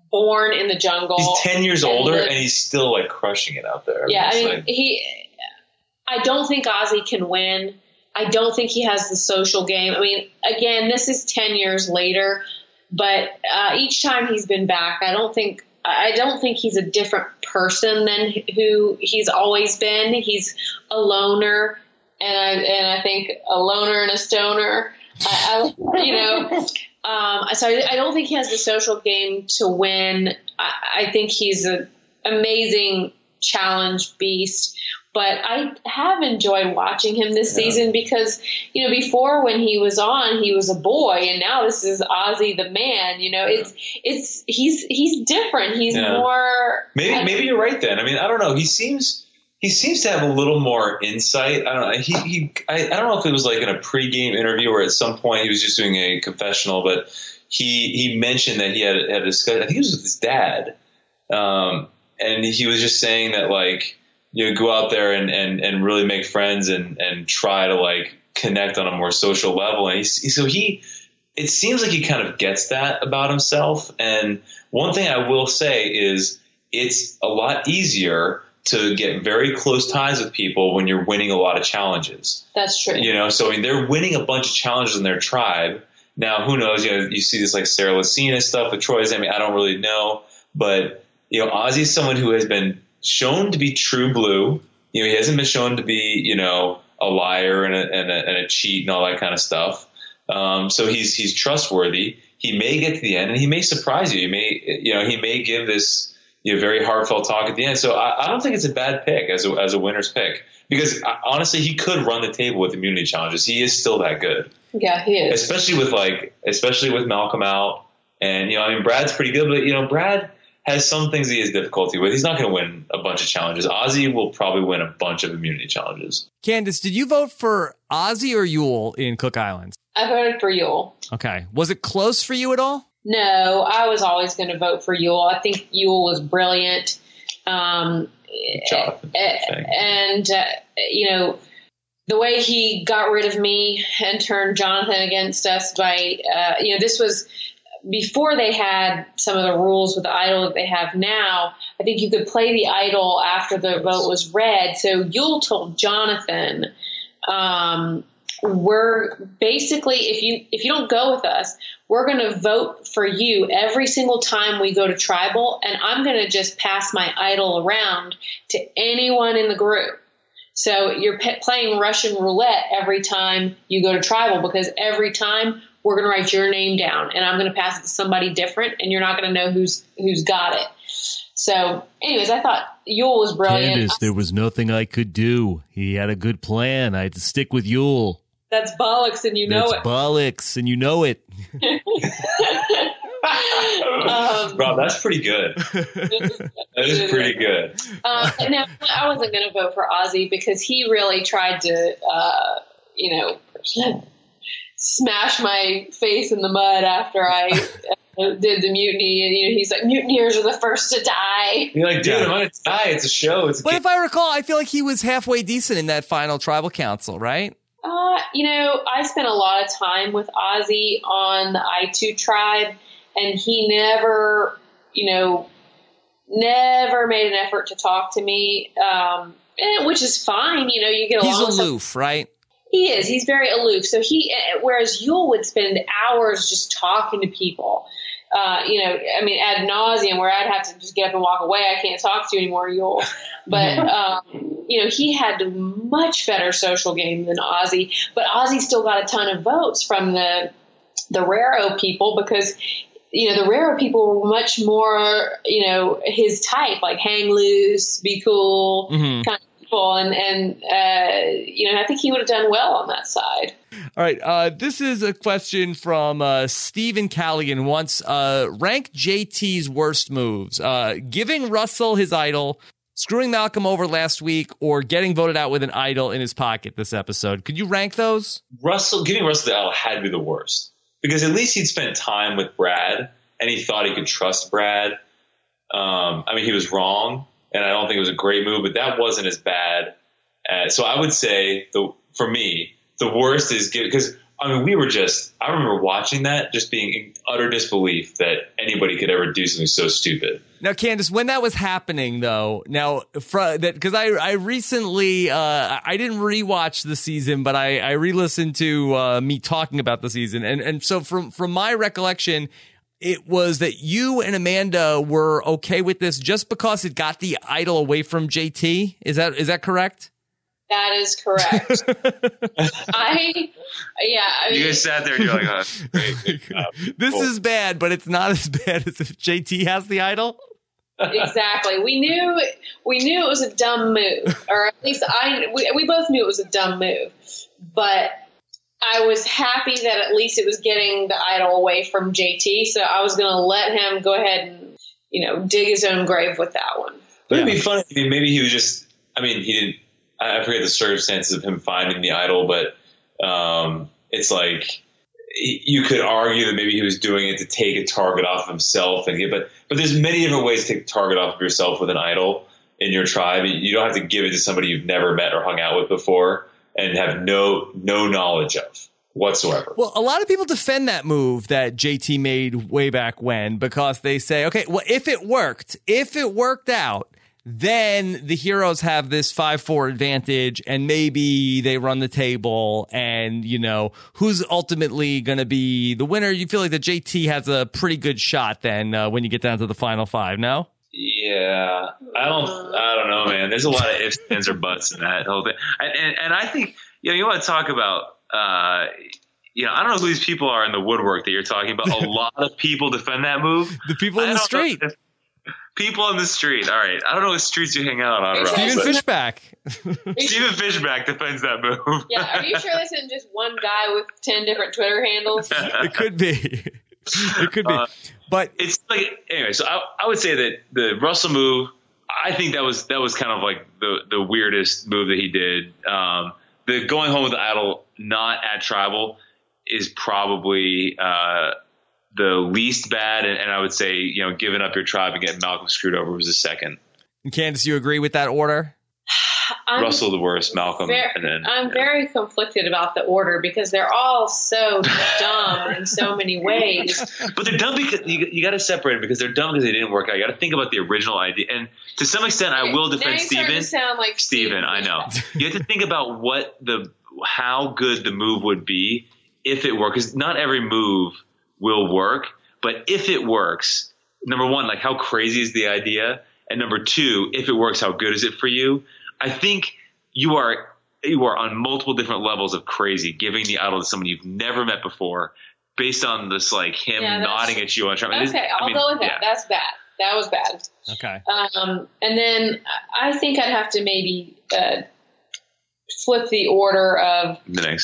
born in the jungle. He's 10 years older and he's still like crushing it out there. Yeah, I mean, I don't think Ozzy can win. I don't think he has the social game. I mean, again, this is 10 years later, but each time he's been back, I don't think he's a different person than who he's always been. He's a loner, and I think a loner and a stoner. So I don't think he has the social game to win. I think he's an amazing challenge beast. But I have enjoyed watching him this season because, before when he was on, he was a boy, and now this is Ozzy the man. He's different. He's more. Maybe you're right then. I mean, I don't know. He seems to have a little more insight. I don't know. I don't know if it was like in a pregame interview or at some point he was just doing a confessional, but he mentioned that he had a discussion. I think it was with his dad, and he was just saying that like. Go out there and really make friends and try to like connect on a more social level. And it seems like he kind of gets that about himself. And one thing I will say is it's a lot easier to get very close ties with people when you're winning a lot of challenges. That's true. So I mean, they're winning a bunch of challenges in their tribe. Now, who knows? You see this like Sarah Lacina stuff with Troy's. I mean, I don't really know, but Ozzy's someone who has been shown to be true blue. He hasn't been shown to be, a liar and a cheat and all that kind of stuff. So he's trustworthy. He may get to the end and he may surprise you. He may give this very heartfelt talk at the end. So I don't think it's a bad pick as a winner's pick because honestly, he could run the table with immunity challenges. He is still that good. Yeah, he is. Especially with Malcolm out. And, Brad's pretty good, but, Brad has some things he has difficulty with. He's not going to win a bunch of challenges. Ozzy will probably win a bunch of immunity challenges. Candace, did you vote for Ozzy or Yul in Cook Islands? I voted for Yul. Okay. Was it close for you at all? No, I was always going to vote for Yul. I think Yul was brilliant. Jonathan, the way he got rid of me and turned Jonathan against us by, this was before they had some of the rules with the idol that they have now. I think you could play the idol after the vote was read. So Yul told Jonathan, we're basically, if you don't go with us, we're going to vote for you every single time we go to tribal. And I'm going to just pass my idol around to anyone in the group. So you're playing Russian roulette every time you go to tribal because every time we're going to write your name down and I'm going to pass it to somebody different and you're not going to know who's got it. So anyways, I thought Yul was brilliant. Candace, there was nothing I could do. He had a good plan. I had to stick with Yul. That's bollocks and you know it. That's bollocks and you know it. Rob, that's pretty good. That is pretty good. Now, I wasn't going to vote for Ozzy because he really tried to, smash my face in the mud after I did the mutiny. And, he's like, mutineers are the first to die. You're like, dude, I'm going to die. It's a show. But if I recall, I feel like he was halfway decent in that final tribal council, right? I spent a lot of time with Ozzy on the I2 tribe, and he never made an effort to talk to me, which is fine. You get along. He's aloof, right? He is. He's very aloof. So whereas Yul would spend hours just talking to people, ad nauseum, where I'd have to just get up and walk away. I can't talk to you anymore, Yul. But, he had a much better social game than Ozzy. But Ozzy still got a ton of votes from the Raro people because, the Raro people were much more, his type, like hang loose, be cool, kind of people. And I think he would have done well on that side. All right. This is a question from Stephen Callaghan wants rank JT's worst moves. Giving Russell his idol, screwing Malcolm over last week, or getting voted out with an idol in his pocket this episode. Could you rank those? Giving Russell the idol had to be the worst. Because at least he'd spent time with Brad, and he thought he could trust Brad. He was wrong, and I don't think it was a great move, but that wasn't as bad. So I would say, for me, the worst is because I mean, I remember watching that, just being in utter disbelief that anybody could ever do something so stupid. Now, Candace, when that was happening, though, because I recently, I didn't rewatch the season, but I re-listened to me talking about the season. And so from my recollection, it was that you and Amanda were okay with this just because it got the idol away from JT. Is that correct? That is correct. You guys sat there and you're like, great. This is bad, but it's not as bad as if JT has the idol. Exactly. We knew it was a dumb move, or at least we both knew it was a dumb move, but I was happy that at least it was getting the idol away from JT. So I was going to let him go ahead and, dig his own grave with that one. But it'd be funny. I mean, maybe he was just, he didn't, I forget the circumstances of him finding the idol, but it's like you could argue that maybe he was doing it to take a target off of himself, but there's many different ways to take a target off of yourself with an idol in your tribe. You don't have to give it to somebody you've never met or hung out with before and have no knowledge of whatsoever. Well, a lot of people defend that move that JT made way back when because they say, okay, well, if it worked out, then the heroes have this 5-4 advantage and maybe they run the table and, who's ultimately going to be the winner? You feel like the JT has a pretty good shot then when you get down to the final 5, no? Yeah. I don't know, man. There's a lot of ifs, ands, or buts in that whole thing. And I think, you want to talk about, I don't know who these people are in the woodwork that you're talking about. A lot of people defend that move. The people in the street. People on the street. All right. I don't know what streets you hang out on. Stephen Fishback. Stephen Fishback defends that move. Yeah. Are you sure this isn't just one guy with 10 different Twitter handles? It could be. It could be. But it's like, anyway, so I would say that the Russell move, I think that was kind of like the weirdest move that he did. The going home with the idol not at Tribal is probably the least bad, and I would say, giving up your tribe and getting Malcolm screwed over was the second. And Candace, you agree with that order? Russell the worst, Malcolm. I'm very conflicted about the order because they're all so dumb in so many ways. But they're dumb because you got to separate them because they're dumb because they didn't work out. You got to think about the original idea. And to some extent, I will defend Steven. Sound like Steven, I know. You have to think about how good the move would be if it worked. Because not every move will work, but if it works, number one, like how crazy is the idea? And number two, if it works, how good is it for you? I think you are on multiple different levels of crazy, giving the idol to someone you've never met before, based on this like him nodding at you on Trump. Okay, I'll go with that. Yeah. That's bad. That was bad. Okay. And then I think I'd have to maybe flip the order of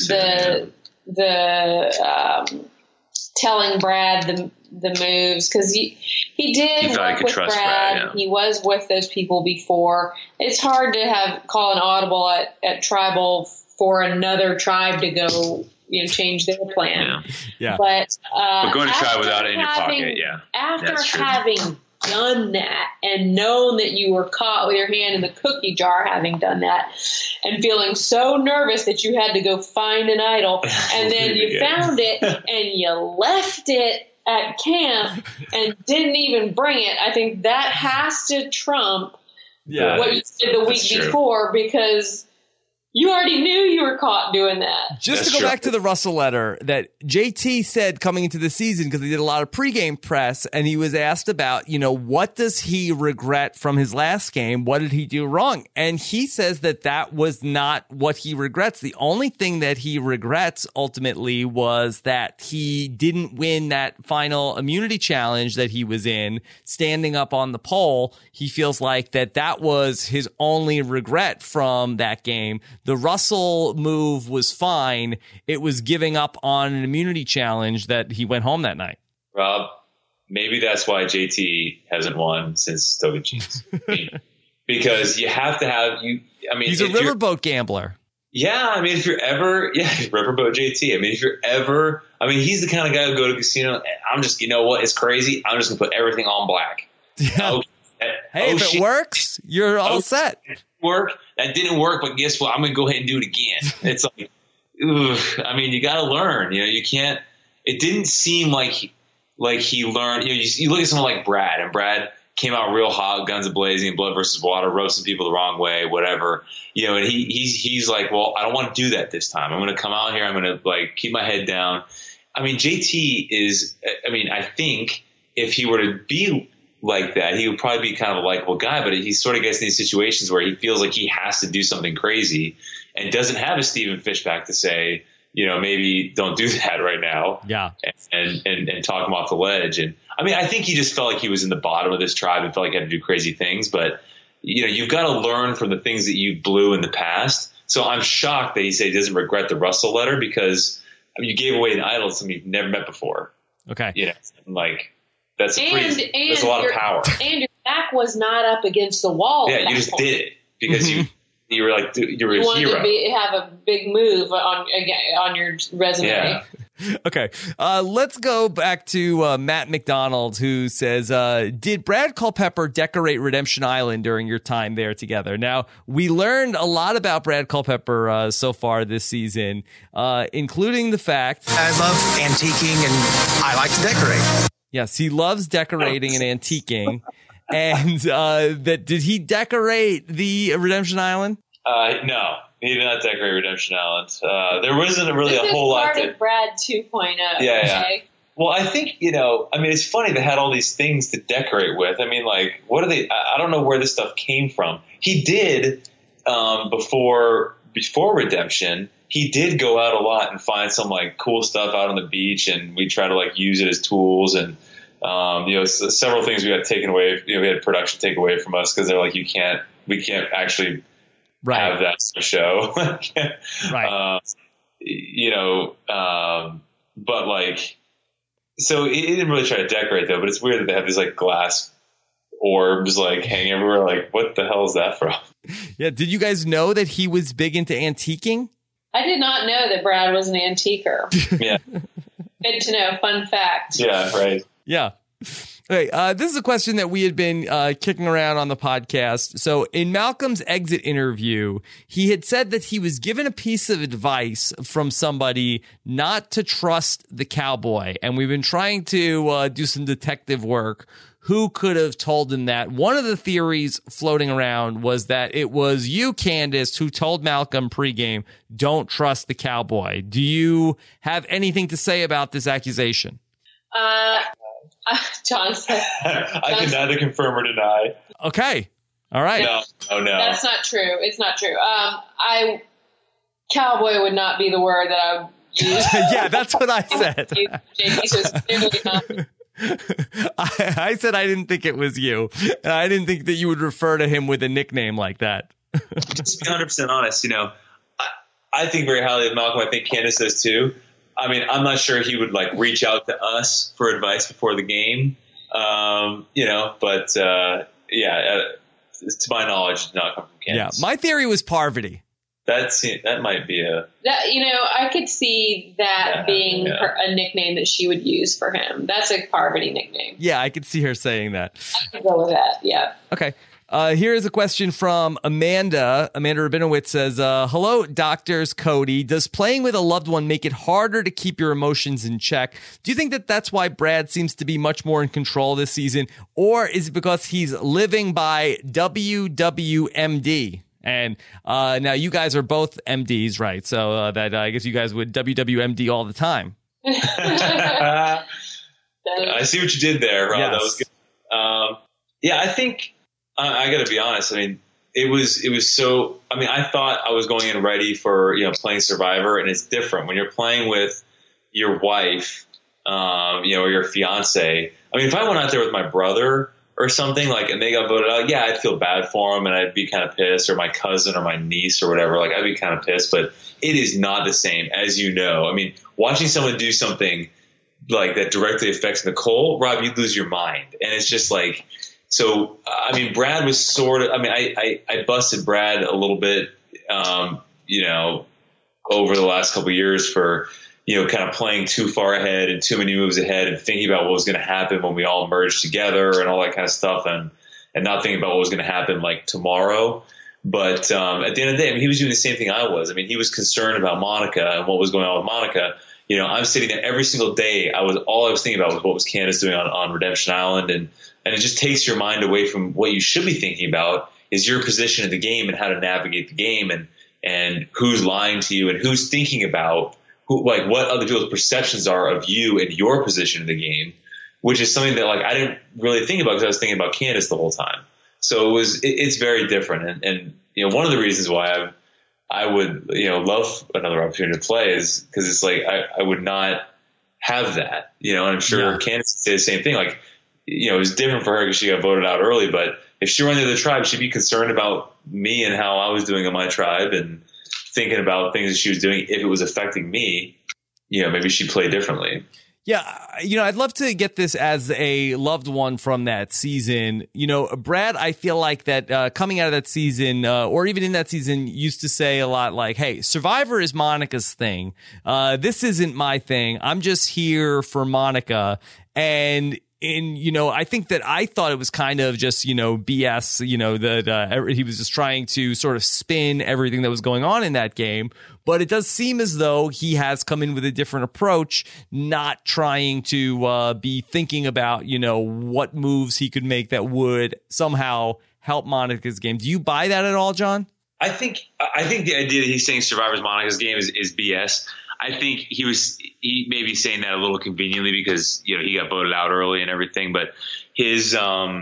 telling Brad the moves, because he did work with Brad. Yeah. He was with those people before. It's hard to call an audible at Tribal for another tribe to go, change their plan. Yeah. But going to try without it in your pocket, after having done that and known that you were caught with your hand in the cookie jar, having done that, and feeling so nervous that you had to go find an idol, and then you found it and you left it at camp and didn't even bring it, I think that has to trump what you did the week before, because you already knew you were caught doing that. Just to go back to the Russell letter that JT said coming into the season, because he did a lot of pregame press, and he was asked about, what does he regret from his last game? What did he do wrong? And he says that was not what he regrets. The only thing that he regrets ultimately was that he didn't win that final immunity challenge that he was in, standing up on the pole. He feels like that was his only regret from that game. The Russell move was fine. It was giving up on an immunity challenge that he went home that night. Rob, maybe that's why JT hasn't won since Toby Jeans. Because you have to have he's a riverboat gambler. Yeah, if you're ever riverboat JT. He's the kind of guy who go to a casino and I'm just, it's crazy. I'm just gonna put everything on black. Yeah. If it works, you're all set. That didn't work, but guess what? I'm gonna go ahead and do it again. It's like I mean, you got to learn. You can't. It didn't seem like he learned. You look at someone like Brad, and Brad came out real hot, guns a-blazing, blood versus water, roasting people the wrong way, whatever. And he's like, well, I don't want to do that this time. I'm going to come out here. I'm going to keep my head down. I mean, JT is. I mean, I think if he were to be like that, he would probably be kind of a likable guy, but he sort of gets in these situations where he feels like he has to do something crazy and doesn't have a Stephen Fishbach to say, maybe don't do that right now. Yeah. And talk him off the ledge. And I mean, I think he just felt like he was in the bottom of this tribe and felt like he had to do crazy things, but you've got to learn from the things that you blew in the past. So I'm shocked that he said he doesn't regret the Russell letter because you gave away an idol to somebody you've never met before. Okay. That's a lot of power. And your back was not up against the wall. Yeah, you just did it because you were like you were a wanted hero. To have a big move on your resume. Yeah. Okay, let's go back to Matt McDonald, who says, did Brad Culpepper decorate Redemption Island during your time there together? Now, we learned a lot about Brad Culpepper so far this season, including the fact... I love antiquing and I like to decorate. Yes, he loves decorating and antiquing. And did he decorate the Redemption Island? No, he did not decorate Redemption Island. There wasn't really a whole lot. This is part of Brad 2.0. Yeah. Okay? Well, I think, it's funny they had all these things to decorate with. I mean, what are they? I don't know where this stuff came from. He did, before Redemption, he did go out a lot and find some cool stuff out on the beach, and we try to use it as tools. And several things we got taken away. We had production take away from us because they're like, we can't actually have that show. Right. But so he didn't really try to decorate though. But it's weird that they have these glass orbs hanging everywhere. What the hell is that from? Yeah. Did you guys know that he was big into antiquing? I did not know that Brad was an antiquer. Yeah. Good to know. Fun fact. Yeah, right. Yeah. Okay, this is a question that we had been kicking around on the podcast. So in Malcolm's exit interview, he had said that he was given a piece of advice from somebody not to trust the cowboy. And we've been trying to do some detective work. Who could have told him that? One of the theories floating around was that it was you, Candace, who told Malcolm pregame, don't trust the cowboy. Do you have anything to say about this accusation? Johnson. I can neither confirm or deny. Okay. All right. No. That's not true. It's not true. Cowboy would not be the word that I would use. Yeah, that's what I said. I said I didn't think it was you. And I didn't think that you would refer to him with a nickname like that. Just to be 100% honest, I think very highly of Malcolm. I think Candace does too. I mean, I'm not sure he would reach out to us for advice before the game, but to my knowledge, not come from Candace. Yeah, my theory was Parvati. That might be I could see that being a nickname that she would use for him. That's a Parvati nickname. Yeah, I could see her saying that. I could go with that. Yeah. Okay. Here is a question from Amanda. Amanda Rabinowitz says, hello, Doctors Cody. Does playing with a loved one make it harder to keep your emotions in check? Do you think that that's why Brad seems to be much more in control this season? Or is it because he's living by WWMD? And now you guys are both MDs, right? So that I guess you guys would WWMD all the time. I see what you did there, Rob. Yes. That was good. I think... I got to be honest. I mean, it was so. I mean, I thought I was going in ready for playing Survivor, and it's different when you're playing with your wife, or your fiance. I mean, if I went out there with my brother or something and they got voted out, I'd feel bad for them and I'd be kind of pissed, or my cousin or my niece or whatever. I'd be kind of pissed. But it is not the same, as you know. I mean, watching someone do something that directly affects Nicole, Rob, you lose your mind, and it's just So, I mean, Brad was sort of, I mean, I busted Brad a little bit, over the last couple of years for, kind of playing too far ahead and too many moves ahead and thinking about what was going to happen when we all merged together and all that kind of stuff and not thinking about what was going to happen tomorrow. But at the end of the day, I mean, he was doing the same thing I was. I mean, he was concerned about Monica and what was going on with Monica. You know, I'm sitting there every single day. All I was thinking about was what was Candace doing on Redemption Island, and it just takes your mind away from what you should be thinking about is your position in the game and how to navigate the game, and who's lying to you and who's thinking about what other people's perceptions are of you and your position in the game, which is something that I didn't really think about because I was thinking about Candace the whole time. So it's very different. And you know, one of the reasons why I would, you know, love another opportunity to play is because it's I would not have that, you know, and I'm sure Candace would say the same thing. You know, it was different for her because she got voted out early, but if she were in the other tribe, she'd be concerned about me and how I was doing in my tribe and thinking about things that she was doing. If it was affecting me, you know, maybe she'd play differently. Yeah, you know, I'd love to get this as a loved one from that season. You know, Brad, I feel like that coming out of that season, or even in that season, used to say a lot like, hey, Survivor is Monica's thing. This isn't my thing. I'm just here for Monica. And you know, I think that I thought it was kind of just, you know, BS, you know, that he was just trying to sort of spin everything that was going on in that game. But it does seem as though he has come in with a different approach, not trying to be thinking about, you know, what moves he could make that would somehow help Monica's game. Do you buy that at all, John? I think the idea that he's saying Survivor's Monica's game is BS. I think he may be saying that a little conveniently because, you know, he got voted out early and everything, but his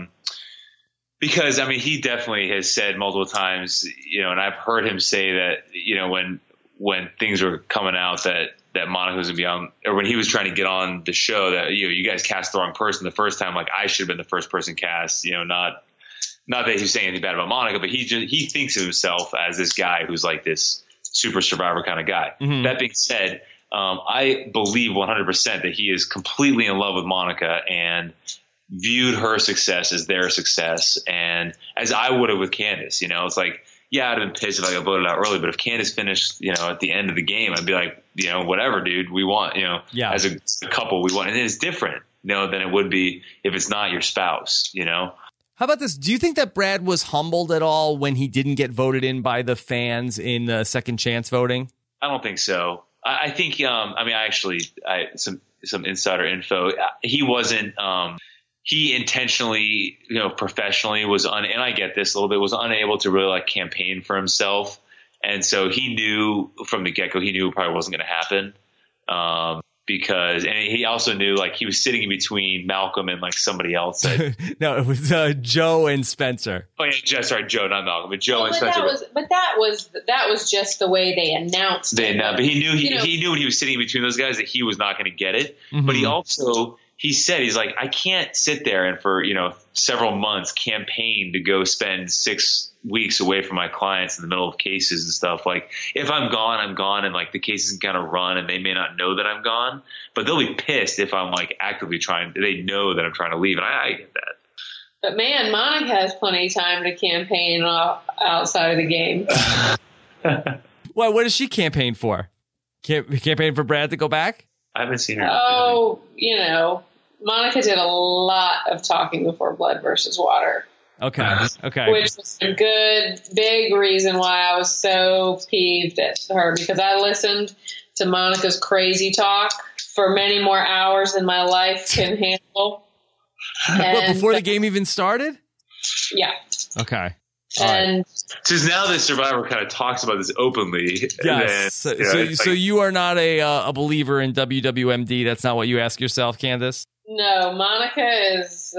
because I mean, he definitely has said multiple times, you know, and I've heard him say that, you know, when things were coming out that Monica was gonna be on, or when he was trying to get on the show, that, you know, you guys cast the wrong person the first time. I should have been the first person cast, you know, not that he's saying anything bad about Monica, but he thinks of himself as this guy who's like this super survivor kind of guy. Mm-hmm. That being said, I believe 100% that he is completely in love with Monica and viewed her success as their success, and as I would have with Candace. You know, it's yeah, I'd have been pissed if I got voted out early, but if Candace finished, you know, at the end of the game, I'd be like, you know, whatever, dude, we want, you know, as a couple, we want, and it's different, you know, than it would be if it's not your spouse, you know. How about this? Do you think that Brad was humbled at all when he didn't get voted in by the fans in the second chance voting? I don't think so. I think, I mean, some insider info. He wasn't, he intentionally, you know, professionally and I get this a little bit, was unable to really campaign for himself. And so he knew from the get-go, he knew it probably wasn't going to happen. Because, and he also knew he was sitting in between Malcolm and somebody else. No, it was Joe and Spencer. Oh yeah, sorry, Joe, not Malcolm, but Joe and Spencer. That was just the way they announced it. But he knew he knew when he was sitting in between those guys that he was not going to get it. Mm-hmm. But he said, he's like, I can't sit there and for, you know, several months campaign to go spend 6 weeks away from my clients in the middle of cases and stuff. If I'm gone, I'm gone, and the cases can kind of run and they may not know that I'm gone, but they'll be pissed if I'm actively they know that I'm trying to leave. And I get that. But man, Monica has plenty of time to campaign outside of the game. Well, what does she campaign for? Campaign for Brad to go back? I haven't seen her. Oh, you know, Monica did a lot of talking before Blood versus Water. Okay. Which was a good, big reason why I was so peeved at her, because I listened to Monica's crazy talk for many more hours than my life can handle. What, before the game even started? Yeah. Okay. And because now the Survivor kind of talks about this openly. Yes. Then, so you are not a believer in WWMD. That's not what you ask yourself, Candace? No, Monica is.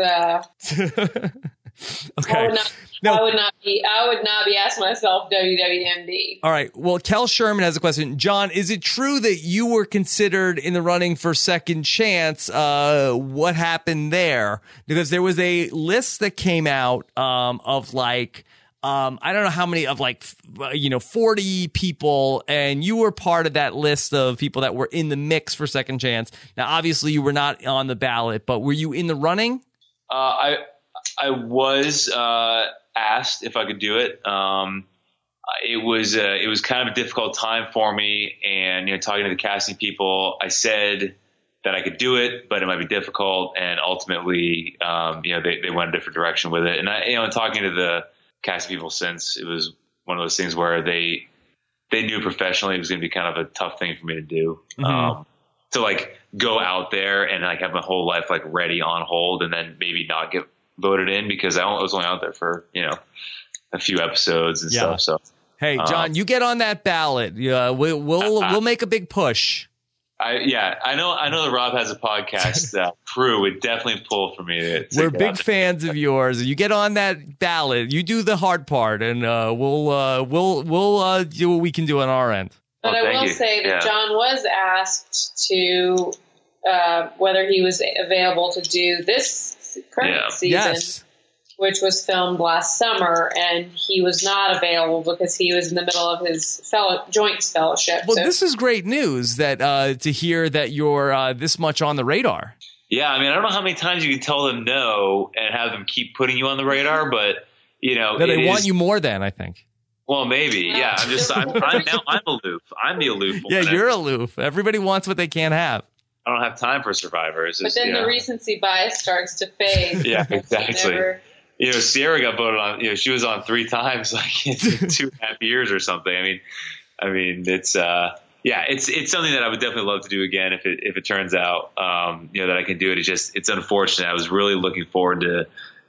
Okay. I would not be asking myself WWMD. All right. Well, Kel Sherman has a question. John, is it true that you were considered in the running for second chance? What happened there? Because there was a list that came out of I don't know how many of 40 people, and you were part of that list of people that were in the mix for second chance. Now, obviously, you were not on the ballot, but were you in the running? I was asked if I could do it. It was kind of a difficult time for me, and talking to the casting people, I said that I could do it, but it might be difficult, and ultimately, they went a different direction with it. And talking to the casting people since, it was one of those things where they knew professionally it was going to be kind of a tough thing for me to do. To like go out there and like have my whole life like ready on hold and then maybe not get voted in because I was only out there for, a few episodes and stuff. So, hey, John, you get on that ballot. We'll make a big push. I know that Rob has a podcast. Crew would definitely pull for me. We're big fans of yours. You get on that ballot. You do the hard part, and we'll do what we can do on our end. But I will say that John was asked to whether he was available to do this current season, which was filmed last summer, and he was not available because he was in the middle of his Joints fellowship. Well, this is great news that to hear that you're this much on the radar. Yeah, I mean, I don't know how many times you can tell them no and have them keep putting you on the radar, but they want you more than I think. Well, maybe. Yeah, I'm aloof. I'm the aloof one. Yeah, you're aloof. Everybody wants what they can't have. I don't have time for Survivors. But then the recency bias starts to fade. Yeah, exactly. Sierra got voted on. She was on 3 times, like in 2.5 years or something. I mean, it's it's something that I would definitely love to do again if it turns out that I can do it. It's unfortunate. I was really looking forward to.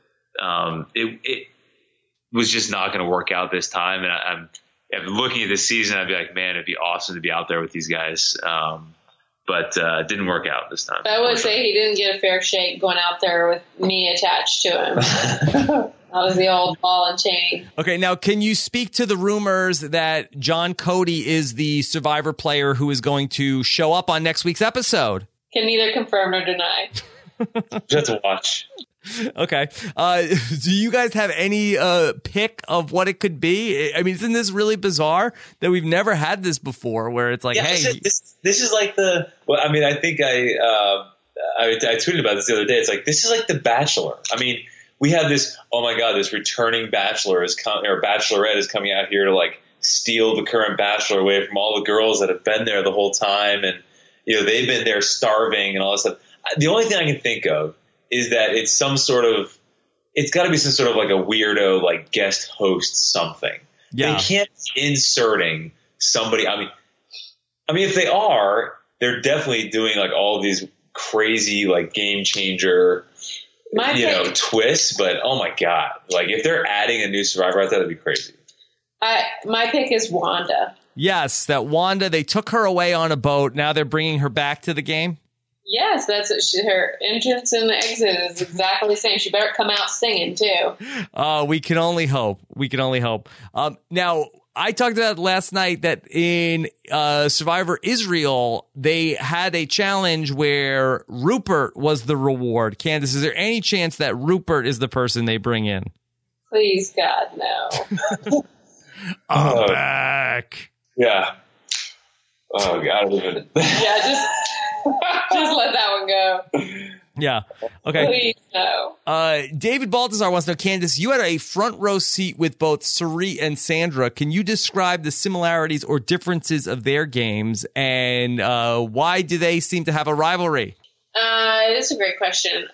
It was just not going to work out this time, and I'm looking at this season. I'd be like, man, it'd be awesome to be out there with these guys. But it didn't work out this time. I would say he didn't get a fair shake going out there with me attached to him. That was the old ball and chain. Okay, now can you speak to the rumors that John Cody is the Survivor player who is going to show up on next week's episode? Can neither confirm nor deny. Just to watch. Okay. Do you guys have any pick of what it could be? I mean, isn't this really bizarre that we've never had this before where it's like, hey. This is like I think I tweeted about this the other day. It's like, this is like The Bachelor. I mean, we have this, oh my God, this returning bachelor or bachelorette is coming out here to like steal the current bachelor away from all the girls that have been there the whole time. And, they've been there starving and all this stuff. The only thing I can think of is that it's it's got to be some sort of like a weirdo, like guest host something. Yeah. They can't be inserting somebody. I mean, if they are, they're definitely doing like all these crazy, like game changer, twists. But oh my God, like if they're adding a new Survivor, I thought that'd be crazy. My pick is Wanda. Yes, that Wanda, they took her away on a boat. Now they're bringing her back to the game. Yes, that's her entrance and exit is exactly the same. She better come out singing too. We can only hope. Now, I talked about last night that in Survivor Israel, they had a challenge where Rupert was the reward. Candace, is there any chance that Rupert is the person they bring in? Please, God, no. I'm back. Yeah. Oh, God. Yeah, just let that one go. Yeah. Okay. Please, no. David Baltazar wants to know, Candace, you had a front row seat with both Cirie and Sandra. Can you describe the similarities or differences of their games, and why do they seem to have a rivalry? It's a great question.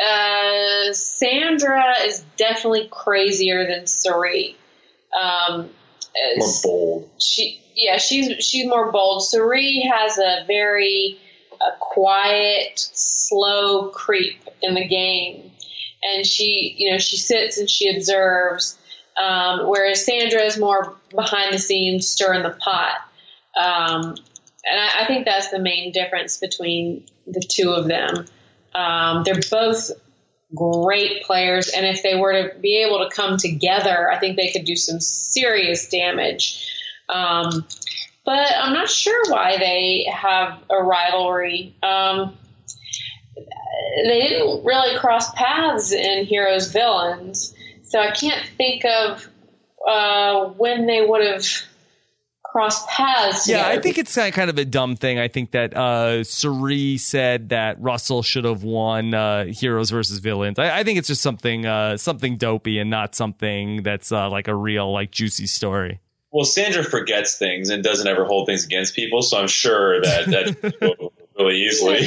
Sandra is definitely crazier than Cirie. More bold. She's more bold. Cirie has a very quiet, slow creep in the game, and she sits and she observes, whereas Sandra is more behind the scenes, stirring the pot. And I think that's the main difference between the two of them. They're both great players, and if they were to be able to come together, I think they could do some serious damage. But I'm not sure why they have a rivalry. They didn't really cross paths in Heroes Villains, so I can't think of when they would have crossed paths together. Yeah, I think it's kind of a dumb thing. I think that Cirie said that Russell should have won Heroes versus Villains. I think it's just something dopey and not something that's like a real, like, juicy story. Well, Sandra forgets things and doesn't ever hold things against people, so I'm sure that really easily.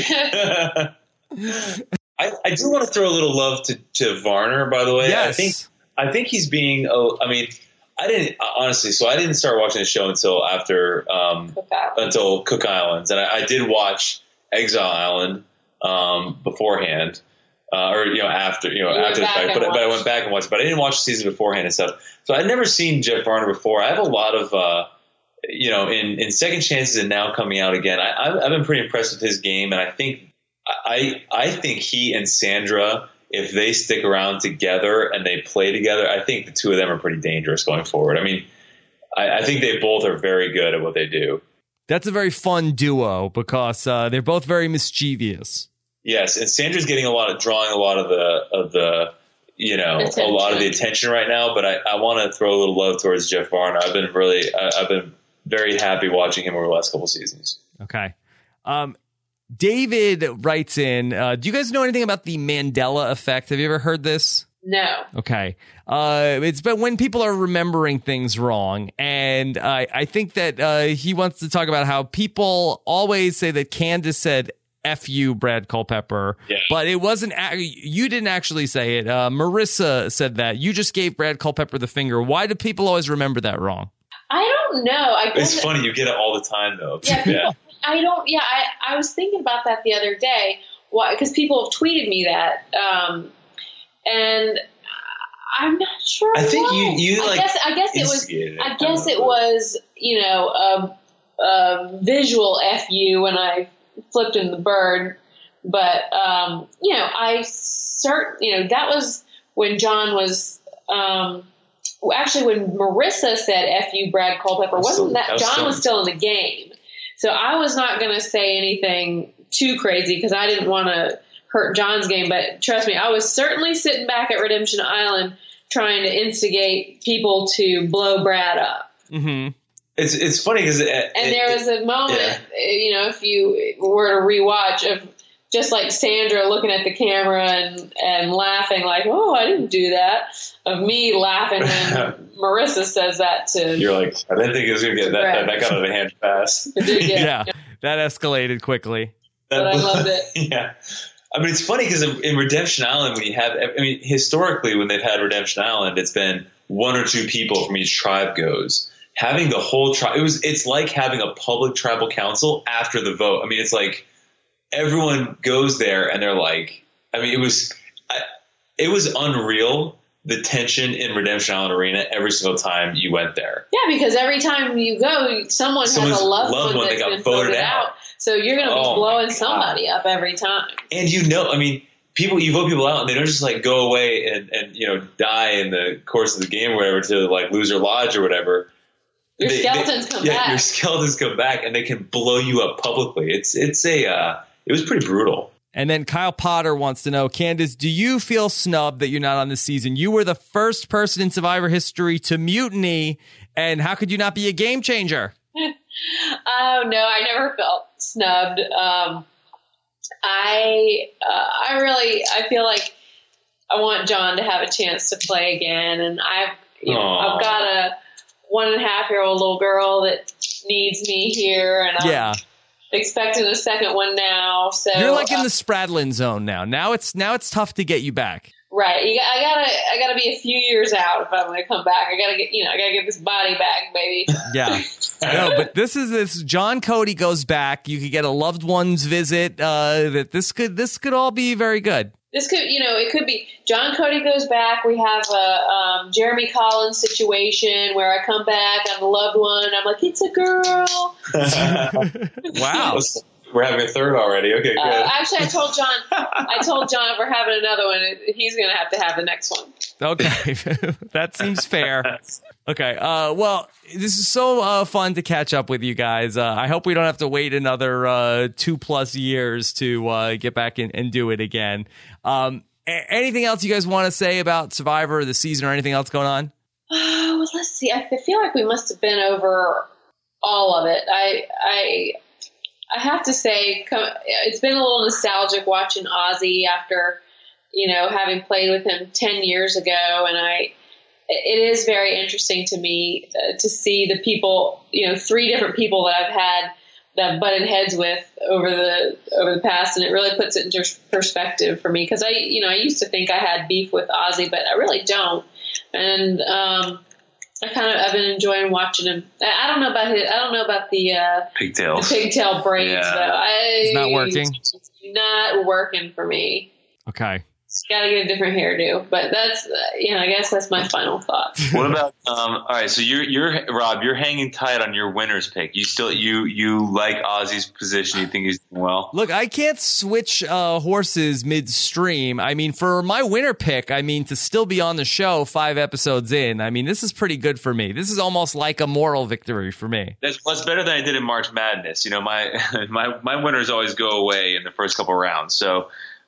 I do want to throw a little love to Varner, by the way. Yes. I think he's being. I mean, I didn't honestly. So I didn't start watching the show until after Cook Islands, and I did watch Exile Island beforehand, or after after the fact. But I went back and watched it. But I didn't watch the season beforehand and stuff. So I'd never seen Jeff Varner before. I have a lot of in Second Chances and now coming out again. I've been pretty impressed with his game, and I think he and Sandra, if they stick around together and they play together, I think the two of them are pretty dangerous going forward. I mean, I think they both are very good at what they do. That's a very fun duo because they're both very mischievous. Yes, and Sandra's getting drawing a lot of the a lot of the attention right now. But I want to throw a little love towards Jeff Varner. I've been very happy watching him over the last couple seasons. Okay. David writes in, do you guys know anything about the Mandela effect? Have you ever heard this? No. Okay. It's been when people are remembering things wrong. And I think that he wants to talk about how people always say that Candace said, F you, Brad Culpepper. Yeah. But it wasn't, you didn't actually say it. Marissa said that. You just gave Brad Culpepper the finger. Why do people always remember that wrong? I don't know. It's funny. You get it all the time, though. Yeah. I don't. Yeah, I was thinking about that the other day. Why? Because people have tweeted me that, and I'm not sure. I think you I guess it was a visual FU when I flipped in the bird, but that was when John was. Actually, when Marissa said "F you, Brad Culpepper," John was still in the game, so I was not going to say anything too crazy because I didn't want to hurt John's game. But trust me, I was certainly sitting back at Redemption Island trying to instigate people to blow Brad up. Mm-hmm. It's funny because there was a moment, if you were to rewatch of. Just like Sandra looking at the camera and laughing like, oh, I didn't do that. Of me laughing when Marissa says that to... You're like, I didn't think it was going to get that got out of hand fast. Yeah, that escalated quickly. But I loved it. Yeah. I mean, it's funny because in Redemption Island, historically when they've had Redemption Island, it's been one or two people from each tribe goes. Having the whole tribe, it's like having a public tribal council after the vote. I mean, it's like... Everyone goes there and they're like, it was unreal, the tension in Redemption Island Arena every single time you went there. Yeah, because every time you go, someone's has a loved one that's been voted out. So you're going to be blowing somebody up every time. And you vote people out and they don't just like go away and die in the course of the game or whatever to like Loser Lodge or whatever. Your skeletons come back. Yeah, your skeletons come back and they can blow you up publicly. It was pretty brutal. And then Kyle Potter wants to know, Candace, do you feel snubbed that you're not on this season? You were the first person in Survivor history to mutiny, and how could you not be a game changer? Oh, no, I never felt snubbed. I feel like I want John to have a chance to play again, and I've got a 1.5-year-old little girl that needs me here, and I'm expecting a second one now. So you're like in the Spradlin zone now. Now it's tough to get you back. Right. I gotta be a few years out if I'm gonna come back. I gotta get this body back, baby. Yeah. No, but this John Cody goes back. You could get a loved one's visit. That this could all be very good. This could, it could be John Cody goes back. We have a Jeremy Collins situation where I come back. I'm a loved one. I'm like, it's a girl. Wow. We're having a third already. Okay, good. Actually, I told John if we're having another one, he's going to have the next one. Okay. That seems fair. Okay. Well, this is so fun to catch up with you guys. I hope we don't have to wait another 2+ years to get back and do it again. Anything else you guys want to say about Survivor or the season or anything else going on? Well, let's see. I feel like we must have been over all of it. I have to say, it's been a little nostalgic watching Ozzy after, having played with him 10 years ago. And it is very interesting to me to see the people, 3 different people that I've had that I've butted heads with over the past. And it really puts it into perspective for me. Cause I used to think I had beef with Ozzy, but I really don't. And I've been enjoying watching him. I don't know about the pigtails. The pigtail braids though. It's not working. It's not working for me. Okay. Just gotta get a different hairdo, but that's I guess that's my final thought. What about all right? So you're Rob. You're hanging tight on your winner's pick. You still you like Ozzy's position. You think he's doing well? Look, I can't switch horses midstream. I mean, for my winner pick, to still be on the show 5 episodes in. This is pretty good for me. This is almost like a moral victory for me. That's better than I did in March Madness. My winners always go away in the first couple rounds. So.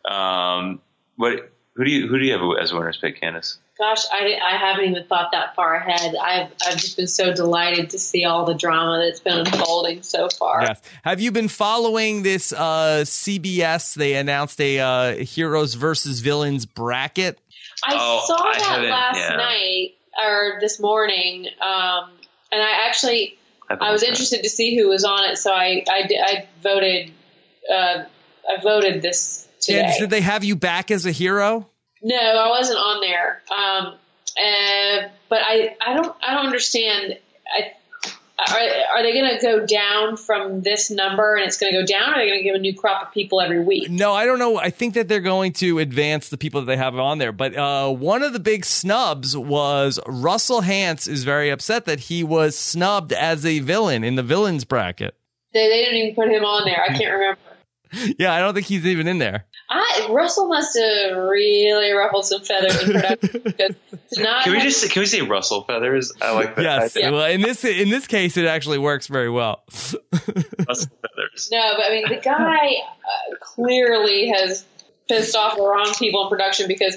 Who do you have as winner's pick, Candace? Gosh, I haven't even thought that far ahead. I've just been so delighted to see all the drama that's been unfolding so far. Yes. Have you been following this CBS? They announced a heroes versus villains bracket. I saw that last night or this morning, and I was interested to see who was on it, so I voted. I voted this. Today. Did they have you back as a hero? No, I wasn't on there. But I don't understand. Are they going to go down from this number and it's going to go down, or are they going to give a new crop of people every week? No, I don't know. I think that they're going to advance the people that they have on there. But one of the big snubs was Russell Hantz is very upset that he was snubbed as a villain in the villains bracket. They didn't even put him on there. I can't remember. Yeah, I don't think he's even in there. Russell must have really ruffled some feathers in production. Can we say Russell feathers? I like that. Yes. Yeah. Well, in this case, it actually works very well. Russell feathers. No, but the guy clearly has pissed off the wrong people in production because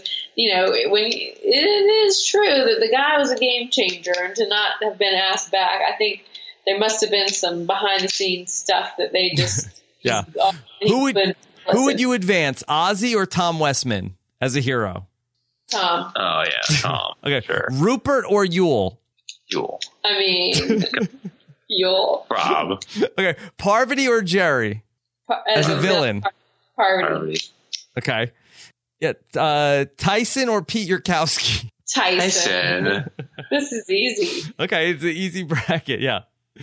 it is true that the guy was a game changer, and to not have been asked back, I think there must have been some behind the scenes stuff that they just. Yeah. Who would you advance, Ozzy or Tom Westman as a hero? Tom. Oh yeah, Tom. Okay, sure. Rupert or Yule? Yule. Yule. Rob. Okay, Parvati or Jerry as a villain? Parvati. Okay. Yeah. Tyson or Pete Yurkowski? Tyson. This is easy. Okay, it's an easy bracket. Yeah.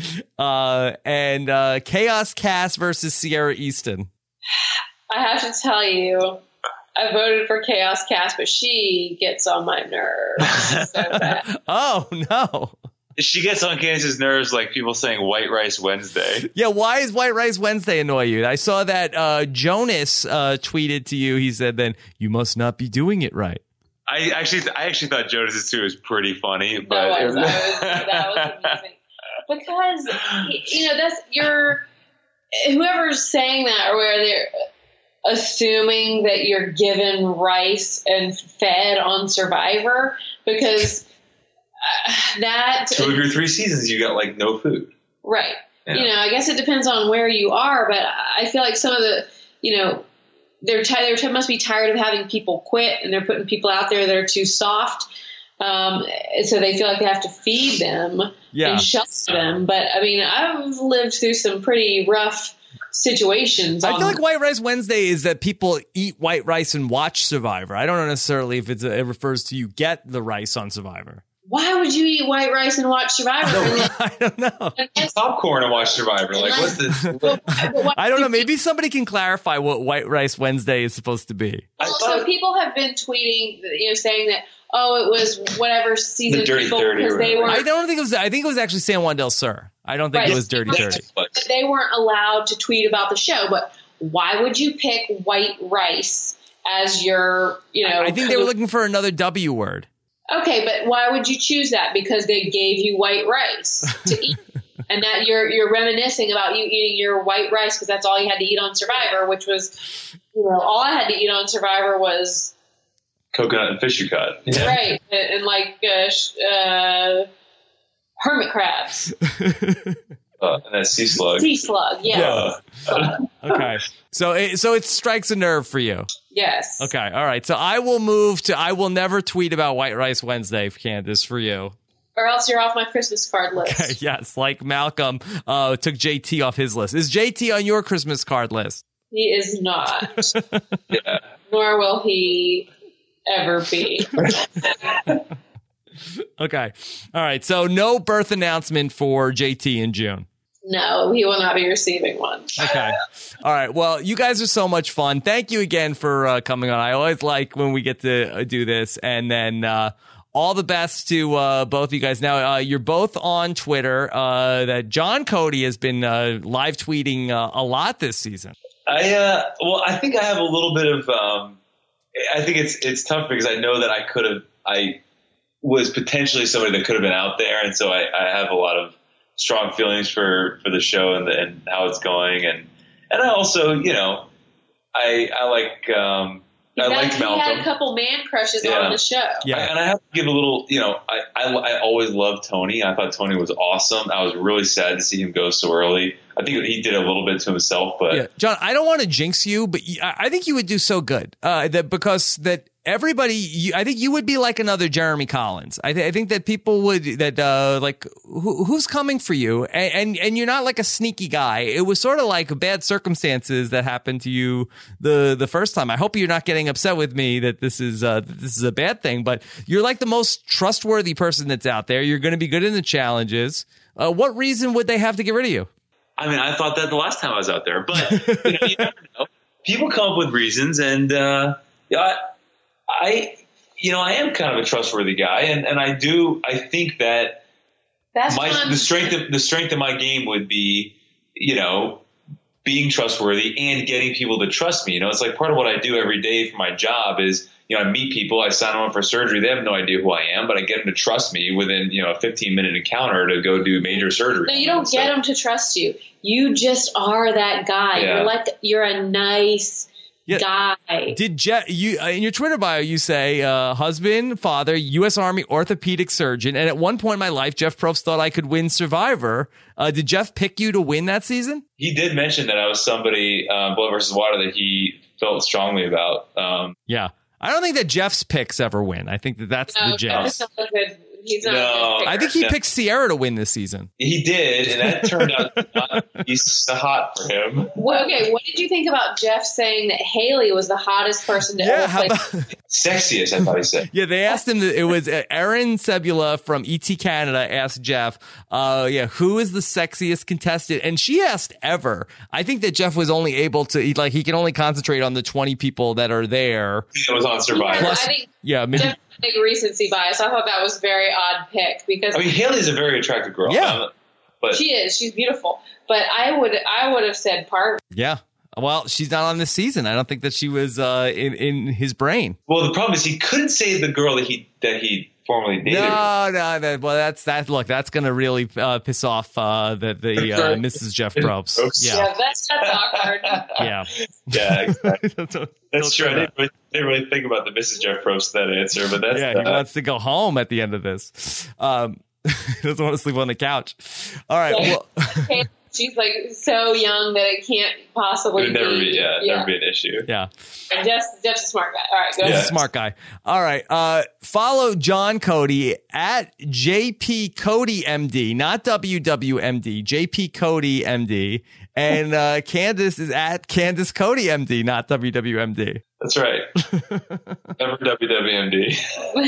And Chaos Cass versus Sierra Easton. I have to tell you, I voted for Chaos Cass, but she gets on my nerves so bad. Oh, no. She gets on Candace's nerves like people saying White Rice Wednesday. Yeah, why is White Rice Wednesday annoy you? I saw that Jonas tweeted to you. He said, then you must not be doing it right. I actually thought Jonas's too was pretty funny. But that was amazing. Because, that's whoever's saying that, or where they're assuming that you're given rice and fed on Survivor, because that 2 of your 3 seasons you got like no food. Right. Yeah. I guess it depends on where you are, but I feel like some of the, they must be tired of having people quit, and they're putting people out there that are too soft. So they feel like they have to feed them and shelter them. But I've lived through some pretty rough situations. I feel like White Rice Wednesday is that people eat white rice and watch Survivor. I don't know necessarily if it refers to you get the rice on Survivor. Why would you eat white rice and watch Survivor? I don't know. Eat popcorn and watch Survivor. Like, what's this? I don't know. Maybe somebody can clarify what White Rice Wednesday is supposed to be. So people have been tweeting, saying that, it was whatever season the Dirty people 30 because they were. I don't think it was. I think it was actually San Juan del Sur. I don't think it was Dirty 30. They weren't allowed to tweet about the show, but why would you pick white rice as your? I think they were looking for another W word. Okay, but why would you choose that? Because they gave you white rice to eat, and that you're reminiscing about you eating your white rice because that's all you had to eat on Survivor, which was, all I had to eat on Survivor was coconut and fish you caught. Yeah. Right, and like hermit crabs. And that sea slug. Sea slug, yeah. Okay. So it strikes a nerve for you. Yes. Okay. All right. So I will move to I will never tweet about White Rice Wednesday, Candace, for you. Or else you're off my Christmas card list. Okay, yes. Like Malcolm took JT off his list. Is JT on your Christmas card list? He is not. Yeah. Nor will he ever be. Okay. All right. So no birth announcement for JT in June. No, he will not be receiving one. Okay. All right. Well, you guys are so much fun. Thank you again for coming on. I always like when we get to do this. And then all the best to both of you guys. Now, you're both on Twitter. That John Cody has been live tweeting a lot this season. I think I have a little bit of I think it's tough because I know that I was potentially somebody that could have been out there. And so I have a lot of strong feelings for the show and how it's going. And I also, I like Malcolm. He had a couple man crushes on the show. Yeah. And I have to give a little, I always loved Tony. I thought Tony was awesome. I was really sad to see him go so early. I think he did a little bit to himself, but yeah. John, I don't want to jinx you, but I think you would do so good because everybody, I think you would be like another Jeremy Collins. I think that people would who's coming for you, and you're not like a sneaky guy. It was sort of like bad circumstances that happened to you the first time. I hope you're not getting upset with me that this is a bad thing, but you're like the most trustworthy person that's out there. You're going to be good in the challenges. What reason would they have to get rid of you? I mean, I thought that the last time I was out there, but you never know. People come up with reasons, and I am kind of a trustworthy guy, and I think that the strength of my game would be, being trustworthy and getting people to trust me. It's like part of what I do every day for my job is, I meet people, I sign them up for surgery. They have no idea who I am, but I get them to trust me within, a 15-minute encounter to go do major surgery. No, you don't get them to trust you. You just are that guy. Yeah. You're a nice guy. Did you in your Twitter bio you say husband, father, U.S. Army orthopedic surgeon, and at one point in my life, Jeff Probst thought I could win Survivor. Did Jeff pick you to win that season? He did mention that I was somebody, Blood versus Water, that he felt strongly about. Yeah. I don't think that Jeff's picks ever win. I think that's the Jeff's. He's not a good I think he picked Sierra to win this season. He did, and that turned out not be so hot for him. Well, okay, what did you think about Jeff saying that Haley was the hottest person to ever play? Sexiest, I thought he said. Yeah, they asked him. It was Aaron Sebula from ET Canada asked Jeff, who is the sexiest contestant? And she asked ever. I think that Jeff was only able to, he can only concentrate on the 20 people that are there. It was on Survivor. Plus, Jeff big recency bias. I thought that was a very odd pick because Haley's a very attractive girl. Yeah, but she is. She's beautiful. But I would have said Park. Yeah. Well, she's not on this season. I don't think that she was in his brain. Well, the problem is he couldn't say the girl that he formerly dated. No. Well, that's going to really piss off the Mrs. Jeff Probst. Yeah, that's awkward. Yeah, exactly. That's true. I didn't really think about the Mrs. Jeff Probst that answer, but that's he wants to go home at the end of this. He doesn't want to sleep on the couch. All right. Well. She's so young that it can't possibly never be an issue. Yeah. Jeff's a smart guy. All right, go ahead. He's a smart guy. All right. Follow John Cody at JP Cody MD, not WWMD, JP Cody MD. And Candace is at Candace Cody MD, not WWMD. That's right. Never WWMD.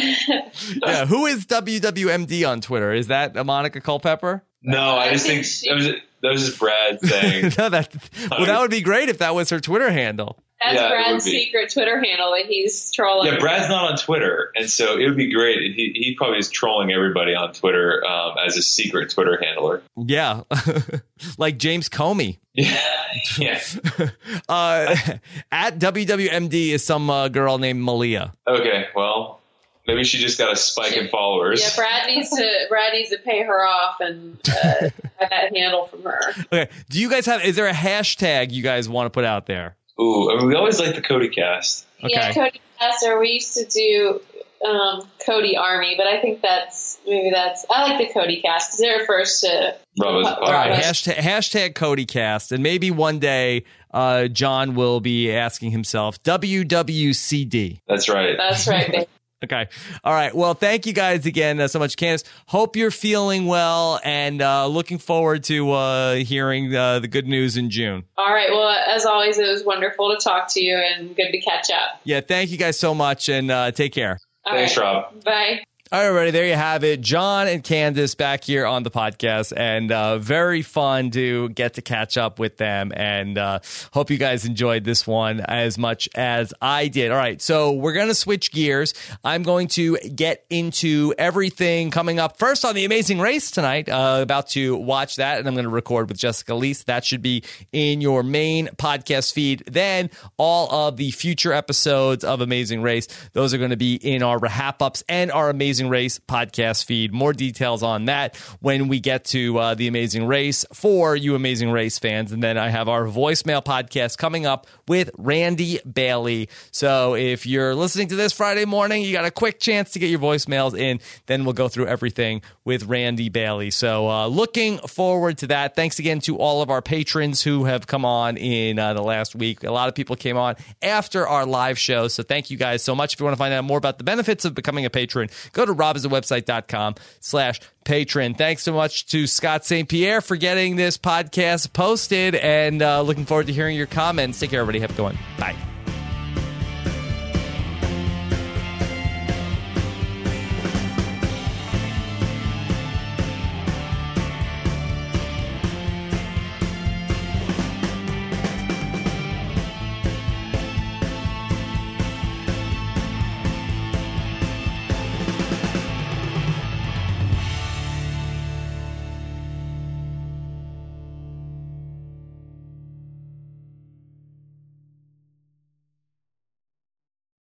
Yeah. Who is WWMD on Twitter? Is that Monica Culpepper? No, I just think that was just Brad saying. That would be great if that was her Twitter handle. That's Brad's secret Twitter handle that he's trolling. Yeah, Brad's not on Twitter, and so it would be great. He probably is trolling everybody on Twitter as a secret Twitter handler. Yeah, like James Comey. Yeah. At WWMD is some girl named Malia. Okay, well, maybe she just got a spike in followers. Yeah, Brad needs to pay her off and have that handle from her. Okay, is there a hashtag you guys want to put out there? Ooh, we always like the Cody Cast. Okay. Yeah, Cody Cast, or we used to do Cody Army, but I think I like the Cody Cast because they're first to Rob. All right, hashtag Cody Cast, and maybe one day John will be asking himself WWCD. That's right. That's right, babe. Okay. All right. Well, thank you guys again so much, Candace. Hope you're feeling well and looking forward to hearing the good news in June. All right. Well, as always, it was wonderful to talk to you and good to catch up. Yeah. Thank you guys so much and take care. Thanks, Rob. Bye. All right, everybody, there you have it. John and Candace back here on the podcast, and very fun to get to catch up with them, and hope you guys enjoyed this one as much as I did. All right, so we're going to switch gears. I'm going to get into everything coming up first on The Amazing Race tonight. About to watch that, and I'm going to record with Jessica Leese. That should be in your main podcast feed. Then all of the future episodes of Amazing Race, those are going to be in our wrap-ups and our Amazing Race podcast feed. More details on that when we get to The Amazing Race for you Amazing Race fans. And then I have our voicemail podcast coming up with Randy Bailey. So if you're listening to this Friday morning, you got a quick chance to get your voicemails in. Then we'll go through everything with Randy Bailey. So looking forward to that. Thanks again to all of our patrons who have come on in the last week. A lot of people came on after our live show. So thank you guys so much. If you want to find out more about the benefits of becoming a patron, go to robhasawebsite.com/patron. Thanks so much to Scott St. Pierre for getting this podcast posted, and looking forward to hearing your comments. Take care, everybody. Have a good one. Bye.